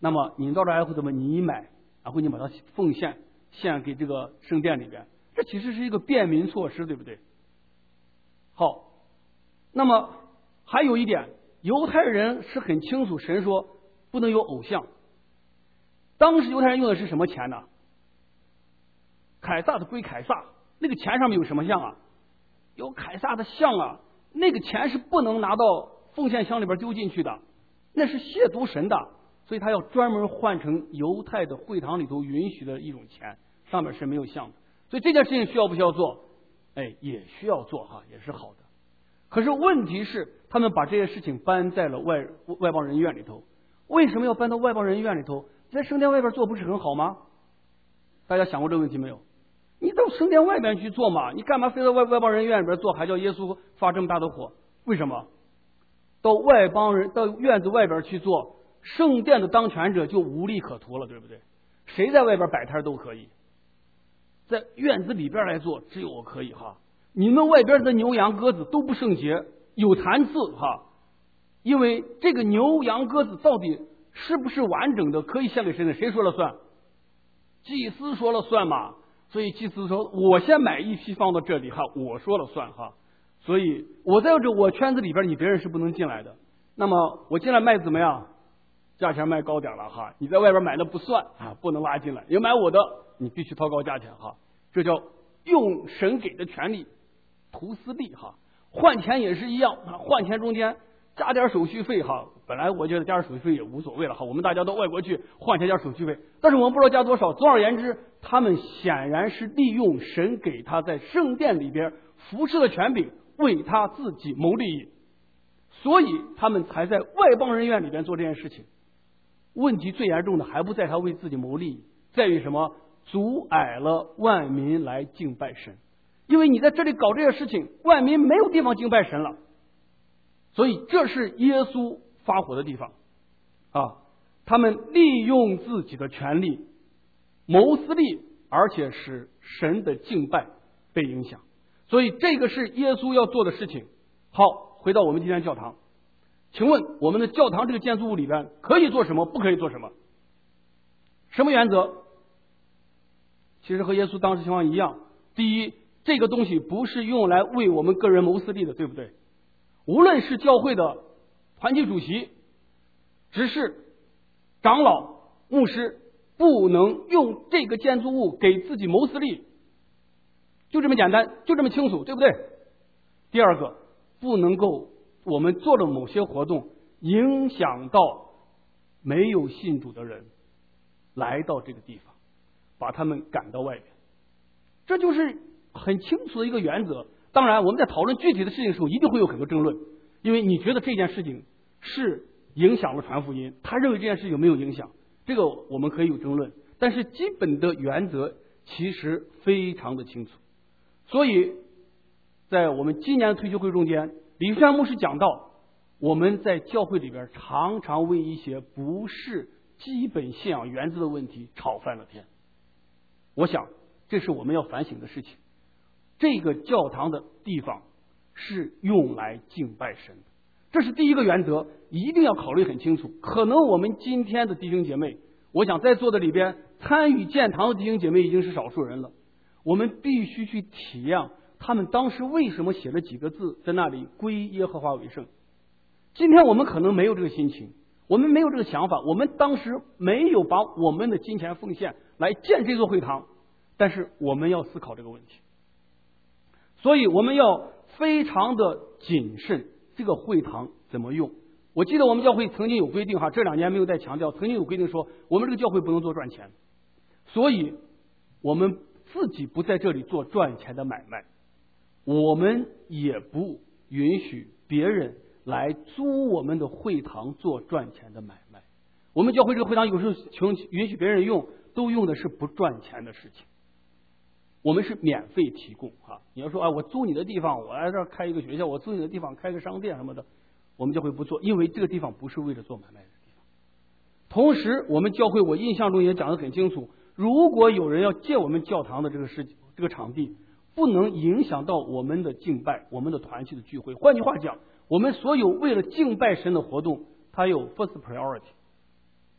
Speaker 3: 那么你到这儿会怎么？你买，然后你把它奉献给这个圣殿里边，这其实是一个便民措施，对不对？好，那么还有一点，犹太人是很清楚，神说不能有偶像。当时犹太人用的是什么钱呢？凯撒的归凯撒，那个钱上面有什么像啊？有凯撒的像啊，那个钱是不能拿到奉献箱里边丢进去的，那是亵渎神的，所以他要专门换成犹太的会堂里头允许的一种钱，上面是没有像的。所以这件事情需要不需要做？也需要做哈，也是好的。可是问题是，他们把这些事情搬在了外邦人院里头。为什么要搬到外邦人院里头？在圣殿外边做不是很好吗？大家想过这个问题没有？你到圣殿外边去做嘛，你干嘛非到外邦人院里边做，还叫耶稣发这么大的火？为什么？到院子外边去做，圣殿的当权者就无利可图了，对不对？谁在外边摆摊都可以，在院子里边来做，只有我可以哈。你们外边的牛羊鸽子都不圣洁，有残次哈，因为这个牛羊鸽子到底是不是完整的，可以献给神的，谁说了算？祭司说了算嘛。所以祭司说，我先买一批放到这里哈，我说了算哈。所以我在我圈子里边，你别人是不能进来的。那么我进来卖怎么样？价钱卖高点了哈，你在外边买的不算啊，不能拉进来。要买我的，你必须掏高价钱哈。这叫用神给的权利图私利哈。换钱也是一样啊，换钱中间加点手续费哈。本来我觉得加点手续费也无所谓了哈，我们大家到外国去换钱加手续费，但是我们不知道加多少。总而言之，他们显然是利用神给他在圣殿里边服侍的权柄，为他自己谋利益，所以他们才在外邦人院里边做这件事情。问题最严重的还不在他为自己谋利益，在于什么？阻碍了万民来敬拜神。因为你在这里搞这些事情，万民没有地方敬拜神了，所以这是耶稣发火的地方啊！他们利用自己的权利谋私利，而且使神的敬拜被影响，所以这个是耶稣要做的事情。好，回到我们今天教堂，请问我们的教堂这个建筑物里边可以做什么，不可以做什么？什么原则？其实和耶稣当时情况一样。第一，这个东西不是用来为我们个人谋私利的，对不对？无论是教会的团体主席、执事、长老、牧师，不能用这个建筑物给自己谋私利，就这么简单，就这么清楚，对不对？第二个，不能够我们做了某些活动影响到没有信主的人来到这个地方，把他们赶到外边，这就是很清楚的一个原则。当然我们在讨论具体的事情的时候一定会有很多争论，因为你觉得这件事情是影响了传福音，他认为这件事情没有影响，这个我们可以有争论，但是基本的原则其实非常的清楚。所以在我们今年的退休会中间，李山牧师讲到，我们在教会里边常常为一些不是基本信仰原则的问题吵翻了天。我想这是我们要反省的事情。这个教堂的地方是用来敬拜神的，这是第一个原则，一定要考虑很清楚。可能我们今天的弟兄姐妹，我想在座的里边参与建堂的弟兄姐妹已经是少数人了，我们必须去体谅他们当时为什么写了几个字在那里，归耶和华为圣。今天我们可能没有这个心情，我们没有这个想法，我们当时没有把我们的金钱奉献来建这座会堂，但是我们要思考这个问题。所以我们要非常的谨慎，这个会堂怎么用。我记得我们教会曾经有规定这2年没有再强调，曾经有规定说我们这个教会不能做赚钱，所以我们自己不在这里做赚钱的买卖，我们也不允许别人来租我们的会堂做赚钱的买卖。我们教会这个会堂有时候允许别人用，都用的是不赚钱的事情，我们是免费提供你要说我租你的地方，我来这儿开一个学校，我租你的地方开个商店什么的，我们教会不做，因为这个地方不是为了做买卖的地方。同时我们教会我印象中也讲得很清楚，如果有人要借我们教堂的这个场地，不能影响到我们的敬拜，我们的团契的聚会。换句话讲，我们所有为了敬拜神的活动，它有 first priority。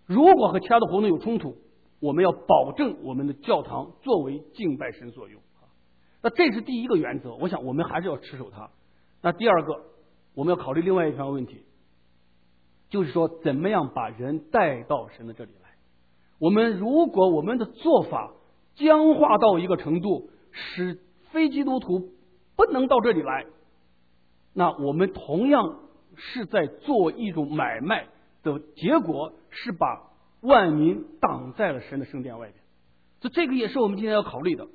Speaker 3: 如果和其他的活动有冲突，我们要保证我们的教堂作为敬拜神所用。那这是第一个原则，我想我们还是要持守它。那第二个，我们要考虑另外一项问题，就是说怎么样把人带到神的这里来。如果我们的做法僵化到一个程度，使非基督徒不能到这里来，那我们同样是在做一种买卖的结果，是把万民挡在了神的圣殿外边。所以这个也是我们今天要考虑的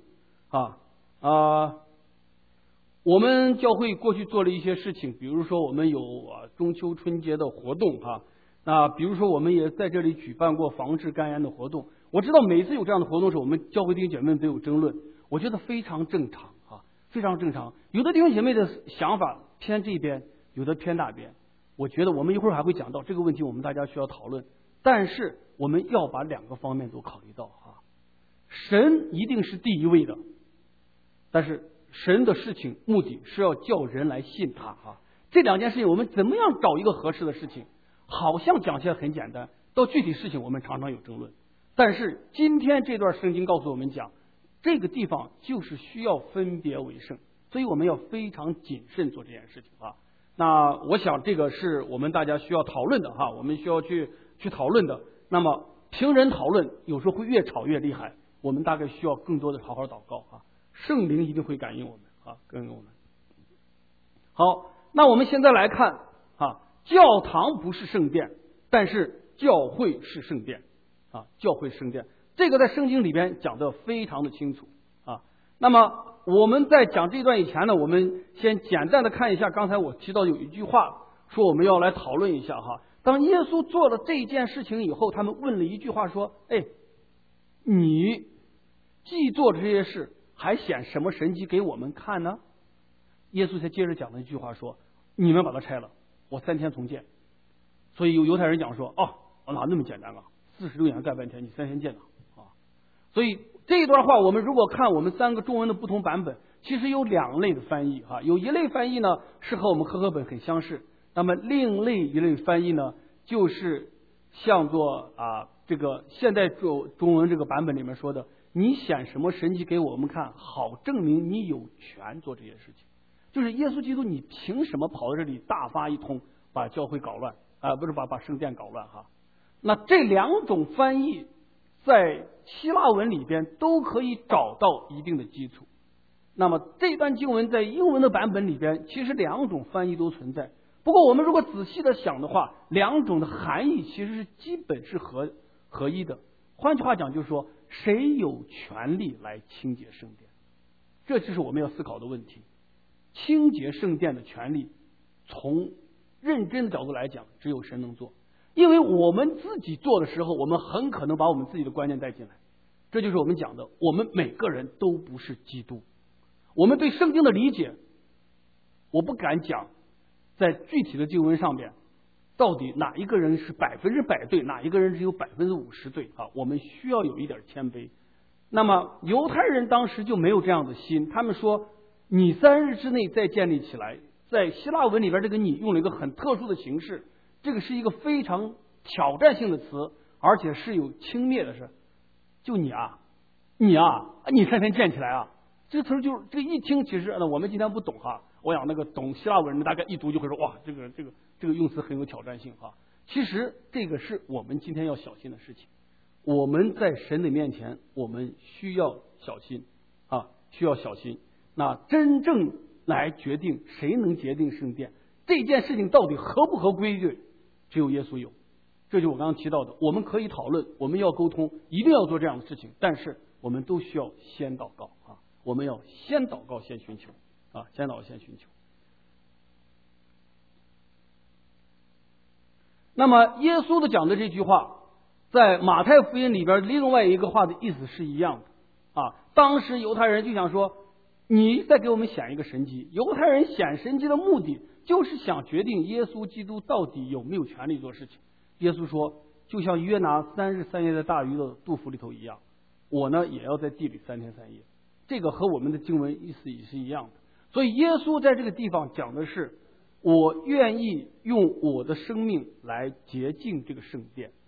Speaker 3: 我们教会过去做了一些事情，比如说我们有中秋春节的活动比如说我们也在这里举办过防治肝炎的活动。我知道每次有这样的活动时，我们教会弟兄姐妹都有争论，我觉得非常正常非常正常。有的弟兄姐妹的想法偏这边，有的偏那边。我觉得我们一会儿还会讲到这个问题，我们大家需要讨论。但是我们要把两个方面都考虑到神一定是第一位的，但是神的事情目的是要叫人来信他这两件事情我们怎么样找一个合适的事情，好像讲起来很简单，到具体事情我们常常有争论。但是今天这段圣经告诉我们讲，这个地方就是需要分别为圣，所以我们要非常谨慎做这件事情那我想这个是我们大家需要讨论的我们需要去讨论的。那么凭人讨论有时候会越吵越厉害，我们大概需要更多的好好祷告圣灵一定会感应我们感应我们。好，那我们现在来看教堂不是圣殿，但是教会是圣殿教会圣殿，这个在圣经里边讲得非常的清楚那么我们在讲这段以前呢，我们先简单的看一下刚才我提到有一句话说我们要来讨论一下当耶稣做了这件事情以后，他们问了一句话说你既做这些事，还显什么神迹给我们看呢？耶稣才接着讲了一句话说，你们把它拆了，我3天重建。所以有犹太人讲说哪那么简单46年干半天，你3天建的所以这一段话我们如果看我们3个中文的不同版本，其实有2类的翻译有一类翻译呢是和我们和合本很相似，那么另一类翻译呢就是像做这个现代中文这个版本里面说的，你显什么神迹给我们看，好证明你有权做这些事情。就是耶稣基督，你凭什么跑到这里大发一通，把教会搞乱不是把圣殿搞乱那这2种翻译在希腊文里边都可以找到一定的基础。那么这段经文在英文的版本里边，其实2种翻译都存在。不过我们如果仔细的想的话，2种的含义其实是基本是合一的。换句话讲，就是说谁有权利来清洁圣殿，这就是我们要思考的问题。清洁圣殿的权利，从认真的角度来讲，只有神能做。因为我们自己做的时候，我们很可能把我们自己的观念带进来。这就是我们讲的，我们每个人都不是基督。我们对圣经的理解，我不敢讲在具体的经文上面到底哪一个人是100%对，哪一个人只有50%对我们需要有一点谦卑。那么犹太人当时就没有这样的心，他们说你3日之内再建立起来，在希腊文里边这个你用了一个很特殊的形式，这个是一个非常挑战性的词，而且是有轻蔑的事。就你你3天建起来这个词就是这一听，其实我们今天不懂我想那个懂希腊文的大概一读就会说哇，这个用词很有挑战性其实这个是我们今天要小心的事情。我们在神的面前，我们需要小心需要小心。那真正来决定谁能洁净圣殿这件事情到底合不合规矩，只有耶稣有。这就是我刚刚提到的，我们可以讨论，我们要沟通，一定要做这样的事情，但是我们都需要先祷告我们要先祷告先寻求先祷告先寻求。那么耶稣的讲的这句话在马太福音里边另外一个话的意思是一样的当时犹太人就想说，你再给我们显一个神迹。犹太人显神迹的目的就是想决定耶稣基督到底有没有权利做事情。耶稣说，就像约拿3日3夜在大鱼的肚腹里头一样，我呢也要在地里3天3夜。这个和我们的经文意思也是一样的。所以耶稣在这个地方讲的是，我愿意用我的生命来洁净这个圣殿。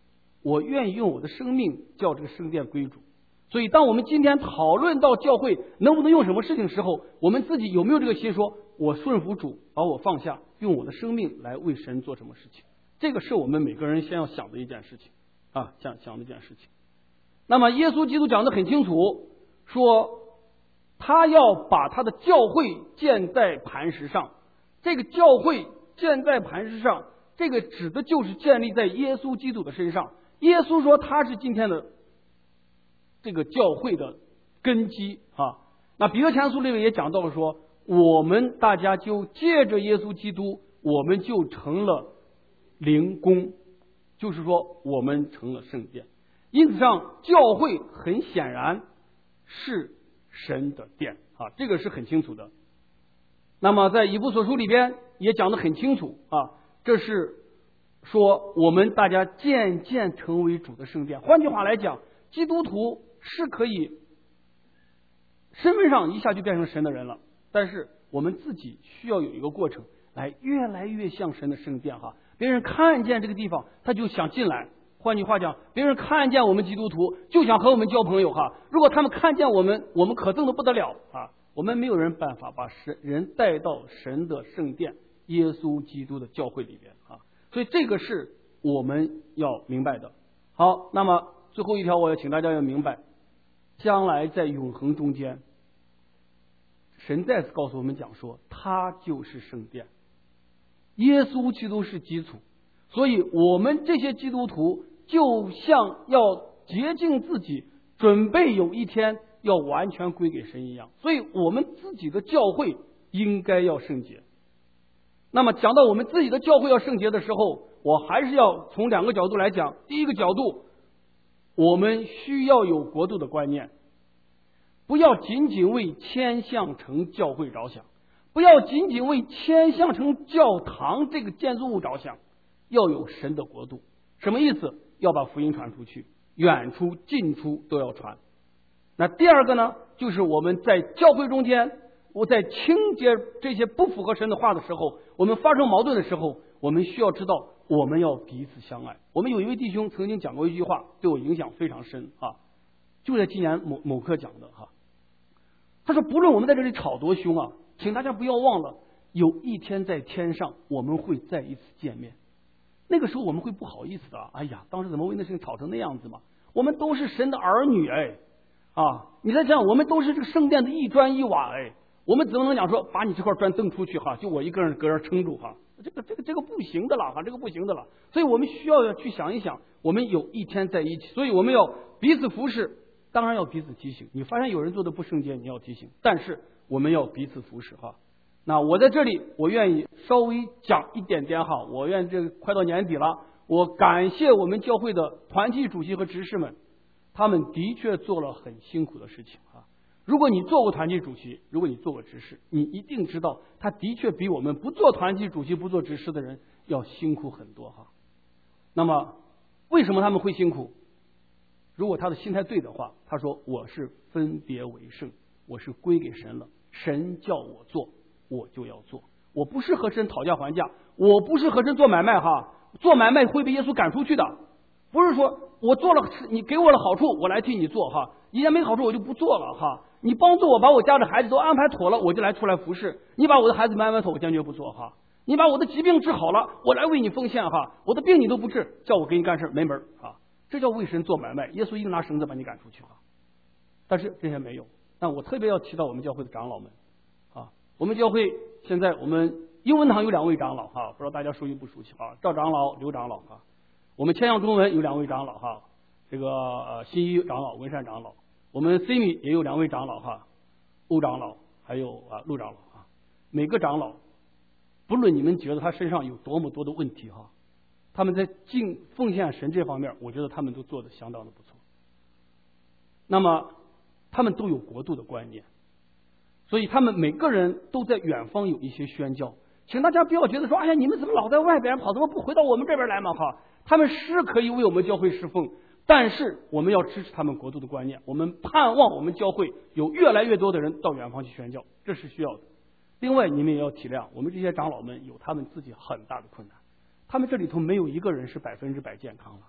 Speaker 3: 我愿意用我的生命叫这个圣殿归主。所以当我们今天讨论到教会能不能用什么事情的时候，我们自己有没有这个心说，我顺服主，把我放下，用我的生命来为神做什么事情？这个是我们每个人先要想的一件事情啊，想的一件事情。那么耶稣基督讲得很清楚，说他要把他的教会建在磐石上。这个教会建在磐石上，这个指的就是建立在耶稣基督的身上。耶稣说他是今天的这个教会的根基啊。那彼得前书里面也讲到了说，我们大家就借着耶稣基督，我们就成了灵宫，就是说我们成了圣殿。因此上教会很显然是神的殿啊，这个是很清楚的。那么在以弗所书里边也讲得很清楚啊，这是说我们大家渐渐成为主的圣殿。换句话来讲，基督徒是可以身份上一下就变成神的人了，但是我们自己需要有一个过程，来越来越像神的圣殿哈。别人看见这个地方，他就想进来。换句话讲，别人看见我们基督徒，就想和我们交朋友哈。如果他们看见我们可憎的不得了啊。我们没有人办法把人带到神的圣殿耶稣基督的教会里边啊。所以这个是我们要明白的。好，那么最后一条我要请大家要明白，将来在永恒中间，神再次告诉我们讲说，他就是圣殿，耶稣基督是基础，所以我们这些基督徒就像要洁净自己，准备有一天要完全归给神一样，所以我们自己的教会应该要圣洁。那么讲到我们自己的教会要圣洁的时候，我还是要从两个角度来讲。第一个角度，我们需要有国度的观念，不要仅仅为千象城教会着想，不要仅仅为千象城教堂这个建筑物着想，要有神的国度。什么意思？要把福音传出去，远处近处都要传。那第二个呢，就是我们在教会中间，我在清洁这些不符合神的话的时候，我们发生矛盾的时候，我们需要知道我们要彼此相爱。我们有一位弟兄曾经讲过一句话，对我影响非常深啊，就在今年某课讲的哈。他说，不论我们在这里吵多凶啊，请大家不要忘了，有一天在天上我们会再一次见面。那个时候我们会不好意思的，哎呀，当时怎么为那事情吵成那样子嘛？我们都是神的儿女哎。啊，你再想，我们都是这个圣殿的一砖一瓦哎，我们怎么能讲说把你这块砖蹬出去哈，就我一个人搁这撑住哈？这个不行的了哈，这个不行的了。所以我们需要去想一想，我们有一天在一起，所以我们要彼此服侍，当然要彼此提醒。你发现有人做的不圣洁，你要提醒，但是我们要彼此服侍哈。那我在这里，我愿意稍微讲一点点哈，我愿这快到年底了，我感谢我们教会的团体主席和执事们。他们的确做了很辛苦的事情啊！如果你做过团体主席，如果你做过执事，你一定知道，他的确比我们不做团体主席、不做执事的人要辛苦很多哈。那么，为什么他们会辛苦？如果他的心态对的话，他说：“我是分别为圣，我是归给神了，神叫我做，我就要做。我不是和神讨价还价，我不是和神做买卖哈，做买卖会被耶稣赶出去的。”不是说我做了，你给我了好处，我来替你做哈。你也没好处，我就不做了哈。你帮助我把我家的孩子都安排妥了，我就来出来服侍。你把我的孩子安排妥，我坚决不做哈。你把我的疾病治好了，我来为你奉献哈。我的病你都不治，叫我给你干事没门啊！这叫为神做买卖。耶稣一定拿绳子把你赶出去哈。但是这些没有。但我特别要提到我们教会的长老们啊。我们教会现在我们英文堂有2位长老哈，不知道大家熟悉不熟悉啊？赵长老、刘长老啊。我们千阳中文有2位长老哈，这个新一长老、文善长老。我们 C 米也有2位长老哈，欧长老还有陆长老啊。每个长老，不论你们觉得他身上有多么多的问题哈，他们在奉献神这方面，我觉得他们都做得相当的不错。那么他们都有国度的观念，所以他们每个人都在远方有一些宣教。请大家不要觉得说，哎呀，你们怎么老在外边跑，怎么不回到我们这边来嘛哈？他们是可以为我们教会侍奉，但是我们要支持他们国度的观念。我们盼望我们教会有越来越多的人到远方去宣教，这是需要的。另外，你们也要体谅，我们这些长老们有他们自己很大的困难，他们这里头没有一个人是100%健康了。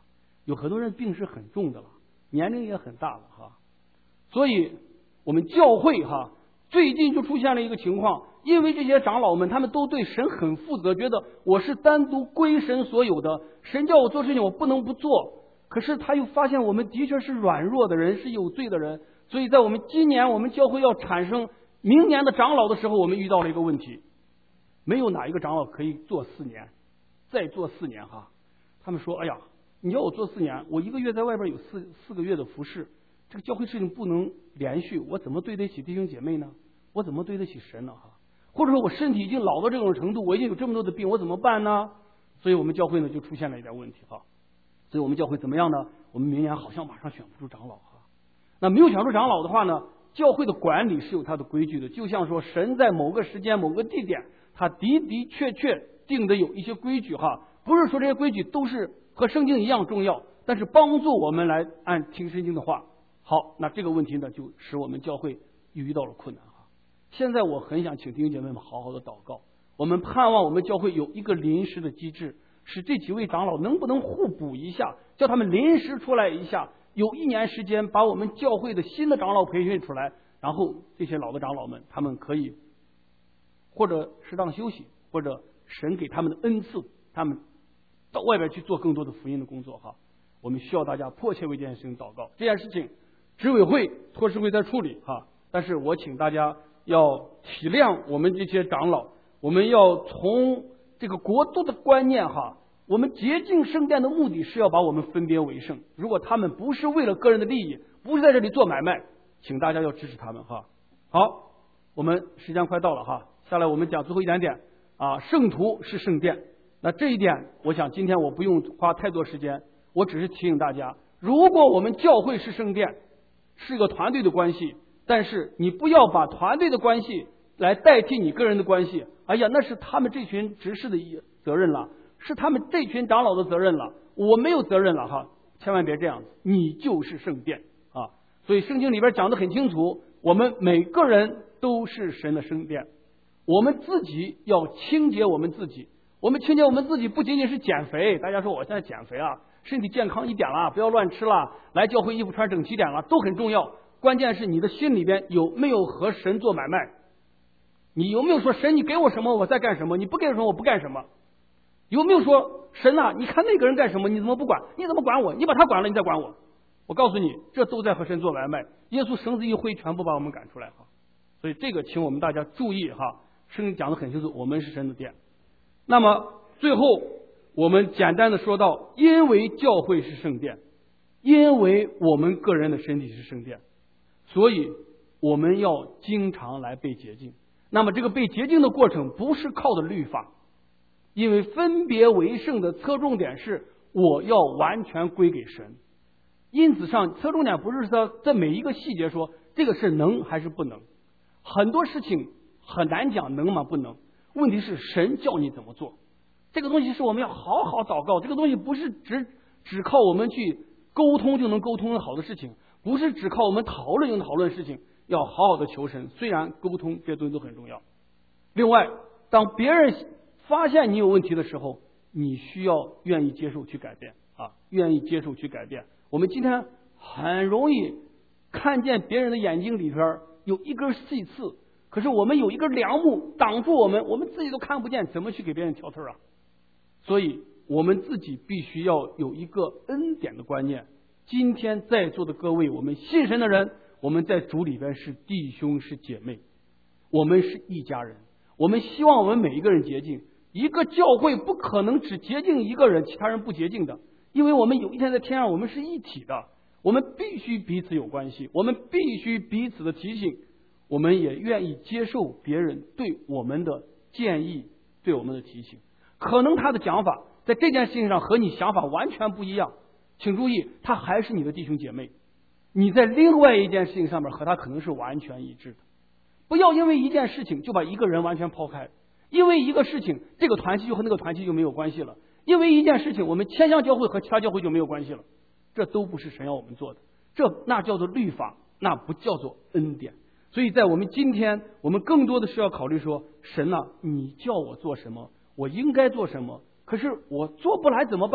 Speaker 3: 有很多人病是很重的了，年龄也很大了哈。所以我们教会哈最近就出现了一个情况，因为这些长老们他们都对神很负责，觉得我是单独归神所有的，神叫我做事情我不能不做。可是他又发现我们的确是软弱的人，是有罪的人，所以在我们今年我们教会要产生明年的长老的时候，我们遇到了一个问题，没有哪一个长老可以做4年，再做4年哈。他们说，哎呀，你要我做4年，我1个月在外边有4个月的服侍，这个教会事情不能连续，我怎么对得起弟兄姐妹呢？我怎么对得起神呢？哈，或者说我身体已经老到这种程度，我已经有这么多的病，我怎么办呢？所以我们教会呢就出现了一点问题哈。所以我们教会怎么样呢？我们明年好像马上选不出长老哈。那没有选出长老的话呢，教会的管理是有它的规矩的，就像说神在某个时间某个地点，他的确定的有一些规矩哈，不是说这些规矩都是和圣经一样重要，但是帮助我们来按听圣经的话。好，那这个问题呢就使我们教会遇到了困难哈。现在我很想请弟兄姐妹们好好的祷告，我们盼望我们教会有一个临时的机制，使这几位长老能不能互补一下，叫他们临时出来一下，有1年时间把我们教会的新的长老培训出来，然后这些老的长老们他们可以或者适当休息，或者神给他们的恩赐，他们到外边去做更多的福音的工作哈。我们需要大家迫切为这件事情祷告。这件事情执委会托事会在处理哈，但是我请大家要体谅我们这些长老，我们要从这个国度的观念哈，我们洁净圣殿的目的是要把我们分别为圣。如果他们不是为了个人的利益，不是在这里做买卖，请大家要支持他们哈。好，我们时间快到了哈，下来我们讲最后一点啊，圣徒是圣殿。那这一点我想今天我不用花太多时间，我只是提醒大家，如果我们教会是圣殿，是个团队的关系，但是你不要把团队的关系来代替你个人的关系。哎呀，那是他们这群执事的责任了，是他们这群长老的责任了，我没有责任了哈，千万别这样子，你就是圣殿啊！所以圣经里边讲得很清楚，我们每个人都是神的圣殿，我们自己要清洁我们自己。我们清洁我们自己不仅仅是减肥，大家说我现在减肥啊，身体健康一点了，不要乱吃了，来教会衣服穿整齐点了，都很重要。关键是你的心里边有没有和神做买卖，你有没有说神你给我什么我在干什么，你不给我什么我不干什么，有没有说神啊你看那个人干什么你怎么不管，你怎么管我，你把他管了你再管我。我告诉你，这都在和神做买卖。耶稣绳子一挥，全部把我们赶出来哈。所以这个请我们大家注意哈，圣经讲得很清楚，我们是神的殿。那么最后我们简单的说到，因为教会是圣殿，因为我们个人的身体是圣殿，所以我们要经常来被洁净。那么这个被洁净的过程不是靠的律法，因为分别为圣的侧重点是我要完全归给神，因此上侧重点不是说在每一个细节说这个是能还是不能，很多事情很难讲能吗不能，问题是神叫你怎么做。这个东西是我们要好好祷告，这个东西不是只靠我们去沟通就能沟通好的事情，不是只靠我们讨论就能讨论的事情，要好好的求神。虽然沟通这些东西都很重要，另外当别人发现你有问题的时候，你需要愿意接受去改变啊，愿意接受去改变。我们今天很容易看见别人的眼睛里边有一根细刺，可是我们有一根梁木挡住我们，我们自己都看不见，怎么去给别人挑刺啊？所以我们自己必须要有一个恩典的观念。今天在座的各位，我们信神的人，我们在主里边是弟兄是姐妹，我们是一家人，我们希望我们每一个人洁净。一个教会不可能只洁净一个人，其他人不洁净的，因为我们有一天在天上，我们是一体的，我们必须彼此有关系，我们必须彼此的提醒，我们也愿意接受别人对我们的建议，对我们的提醒。可能他的讲法在这件事情上和你想法完全不一样，请注意，他还是你的弟兄姐妹，你在另外一件事情上面和他可能是完全一致的。不要因为一件事情就把一个人完全抛开，因为一个事情这个团契就和那个团契就没有关系了，因为一件事情我们千乡教会和其他教会就没有关系了，这都不是神要我们做的，那叫做律法，那不叫做恩典。所以在我们今天，我们更多的是要考虑说，神啊，你叫我做什么，我应该做什么，可是我做不来怎么办？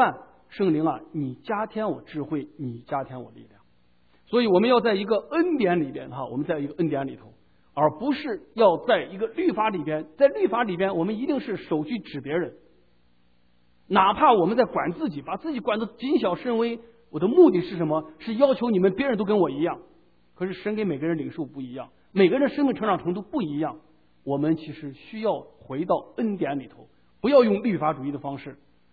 Speaker 3: 圣灵啊，你加添我智慧，你加添我力量。所以我们要在一个恩典里边我们在一个恩典里头，而不是要在一个律法里边。在律法里边，我们一定是手去指别人，哪怕我们在管自己，把自己管得谨小慎微，我的目的是什么？是要求你们别人都跟我一样。可是神给每个人领受不一样，每个人生命成长程度不一样，我们其实需要回到恩典里头，不要用律法主义的方式。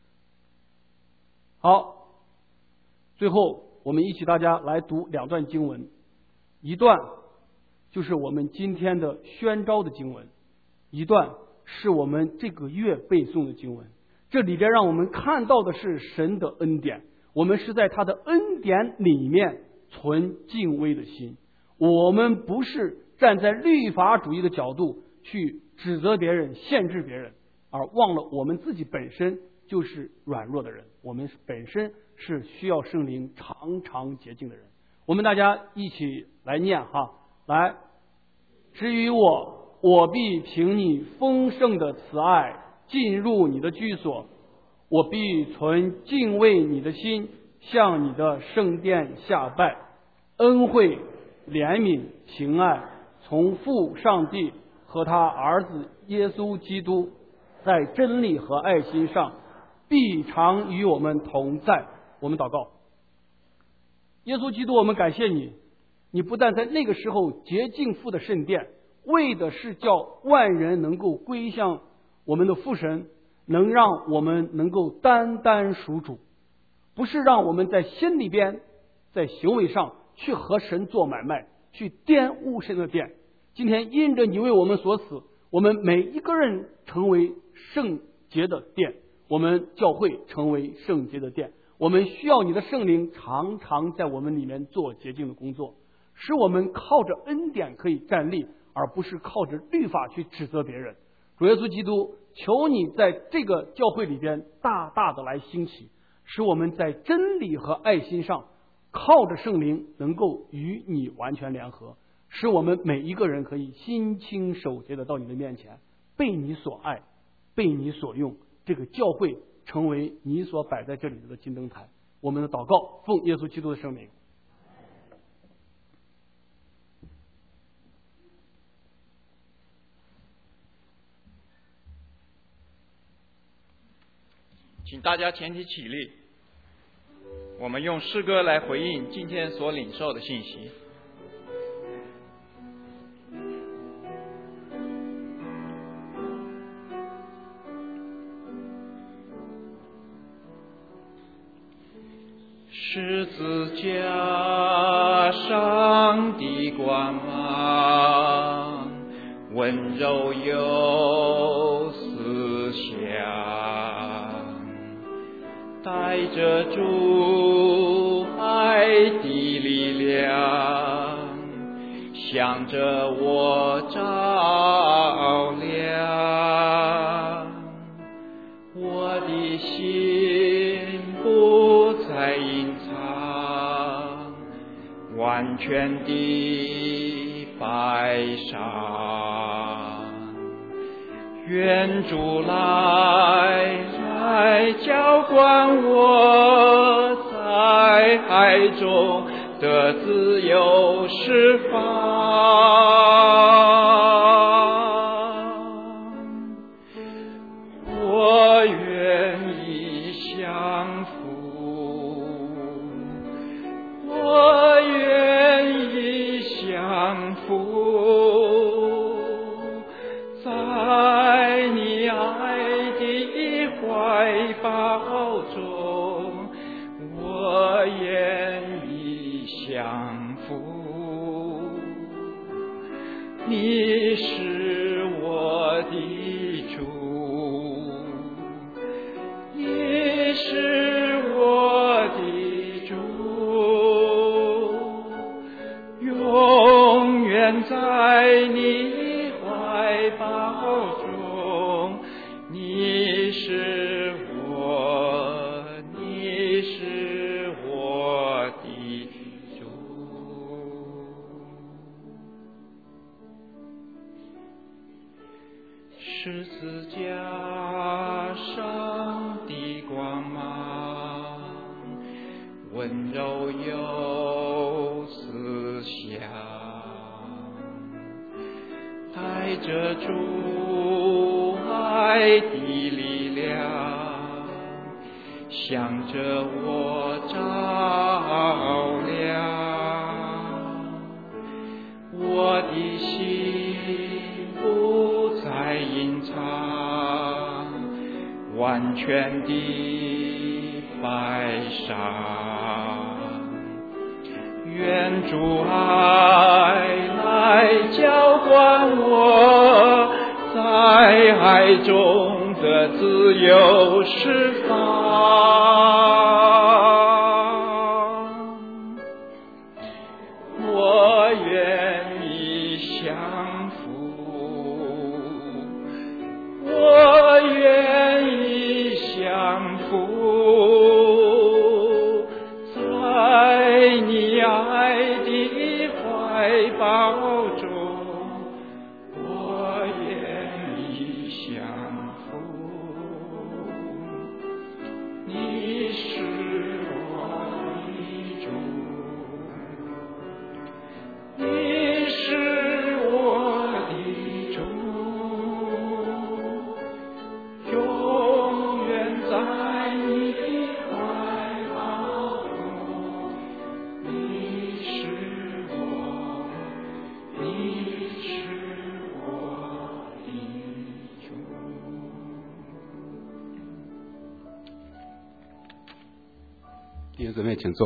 Speaker 3: 好，最后我们一起大家来读2段经文，一段就是我们今天的宣召的经文，一段是我们这个月背诵的经文。这里边让我们看到的是神的恩典，我们是在他的恩典里面存敬畏的心，我们不是站在律法主义的角度去指责别人、限制别人，而忘了我们自己本身就是软弱的人，我们本身是需要圣灵常常洁净的人。我们大家一起来念来，至于我必凭你丰盛的慈爱进入你的居所，我必存敬畏你的心，向你的圣殿下拜。恩惠、怜悯、平安从父上帝和他儿子耶稣基督在真理和爱心上必常与我们同在。我们祷告，耶稣基督，我们感谢你，你不但在那个时候洁净父的圣殿，为的是叫万人能够归向我们的父神，能让我们能够单单属主，不是让我们在心里边在行为上去和神做买卖，去玷污神的殿。今天因着你为我们所死，我们每一个人成为圣洁的殿，我们教会成为圣洁的殿。我们需要你的圣灵常常在我们里面做洁净的工作，使我们靠着恩典可以站立，而不是靠着律法去指责别人。主耶稣基督，求你在这个教会里边大大的来兴起，使我们在真理和爱心上靠着圣灵能够与你完全联合，使我们每一个人可以心清手洁的到你的面前，被你所爱，被你所用，这个教会成为你所摆在这里的金灯台。我们的祷告奉耶稣基督的圣名。
Speaker 1: 请大家全体起立，我们用诗歌来回应今天所领受的信息。十字架上的光芒，温柔又思想，带着主爱的力量，向着我照亮。我的心不再隐藏，完全的摆上。愿主来浇灌我，在爱中的自由释放。我愿意降服，我愿意降服，在你爱的怀抱中，我愿意降服。你是我的主，你是我的主，永远在你怀抱中。你是我的主。十字架上的光芒， 温柔有思想，带着主爱的力量，向着我照亮。我的心不再隐藏，完全的摆上。愿主爱来浇灌我，在爱中的自由释放。我愿意降服，我愿意降服，在你爱的怀抱中，我愿意降服。你是我的主，你是我的主，永远在你的怀抱中。你是我的主。
Speaker 3: 弟兄姊妹，请坐。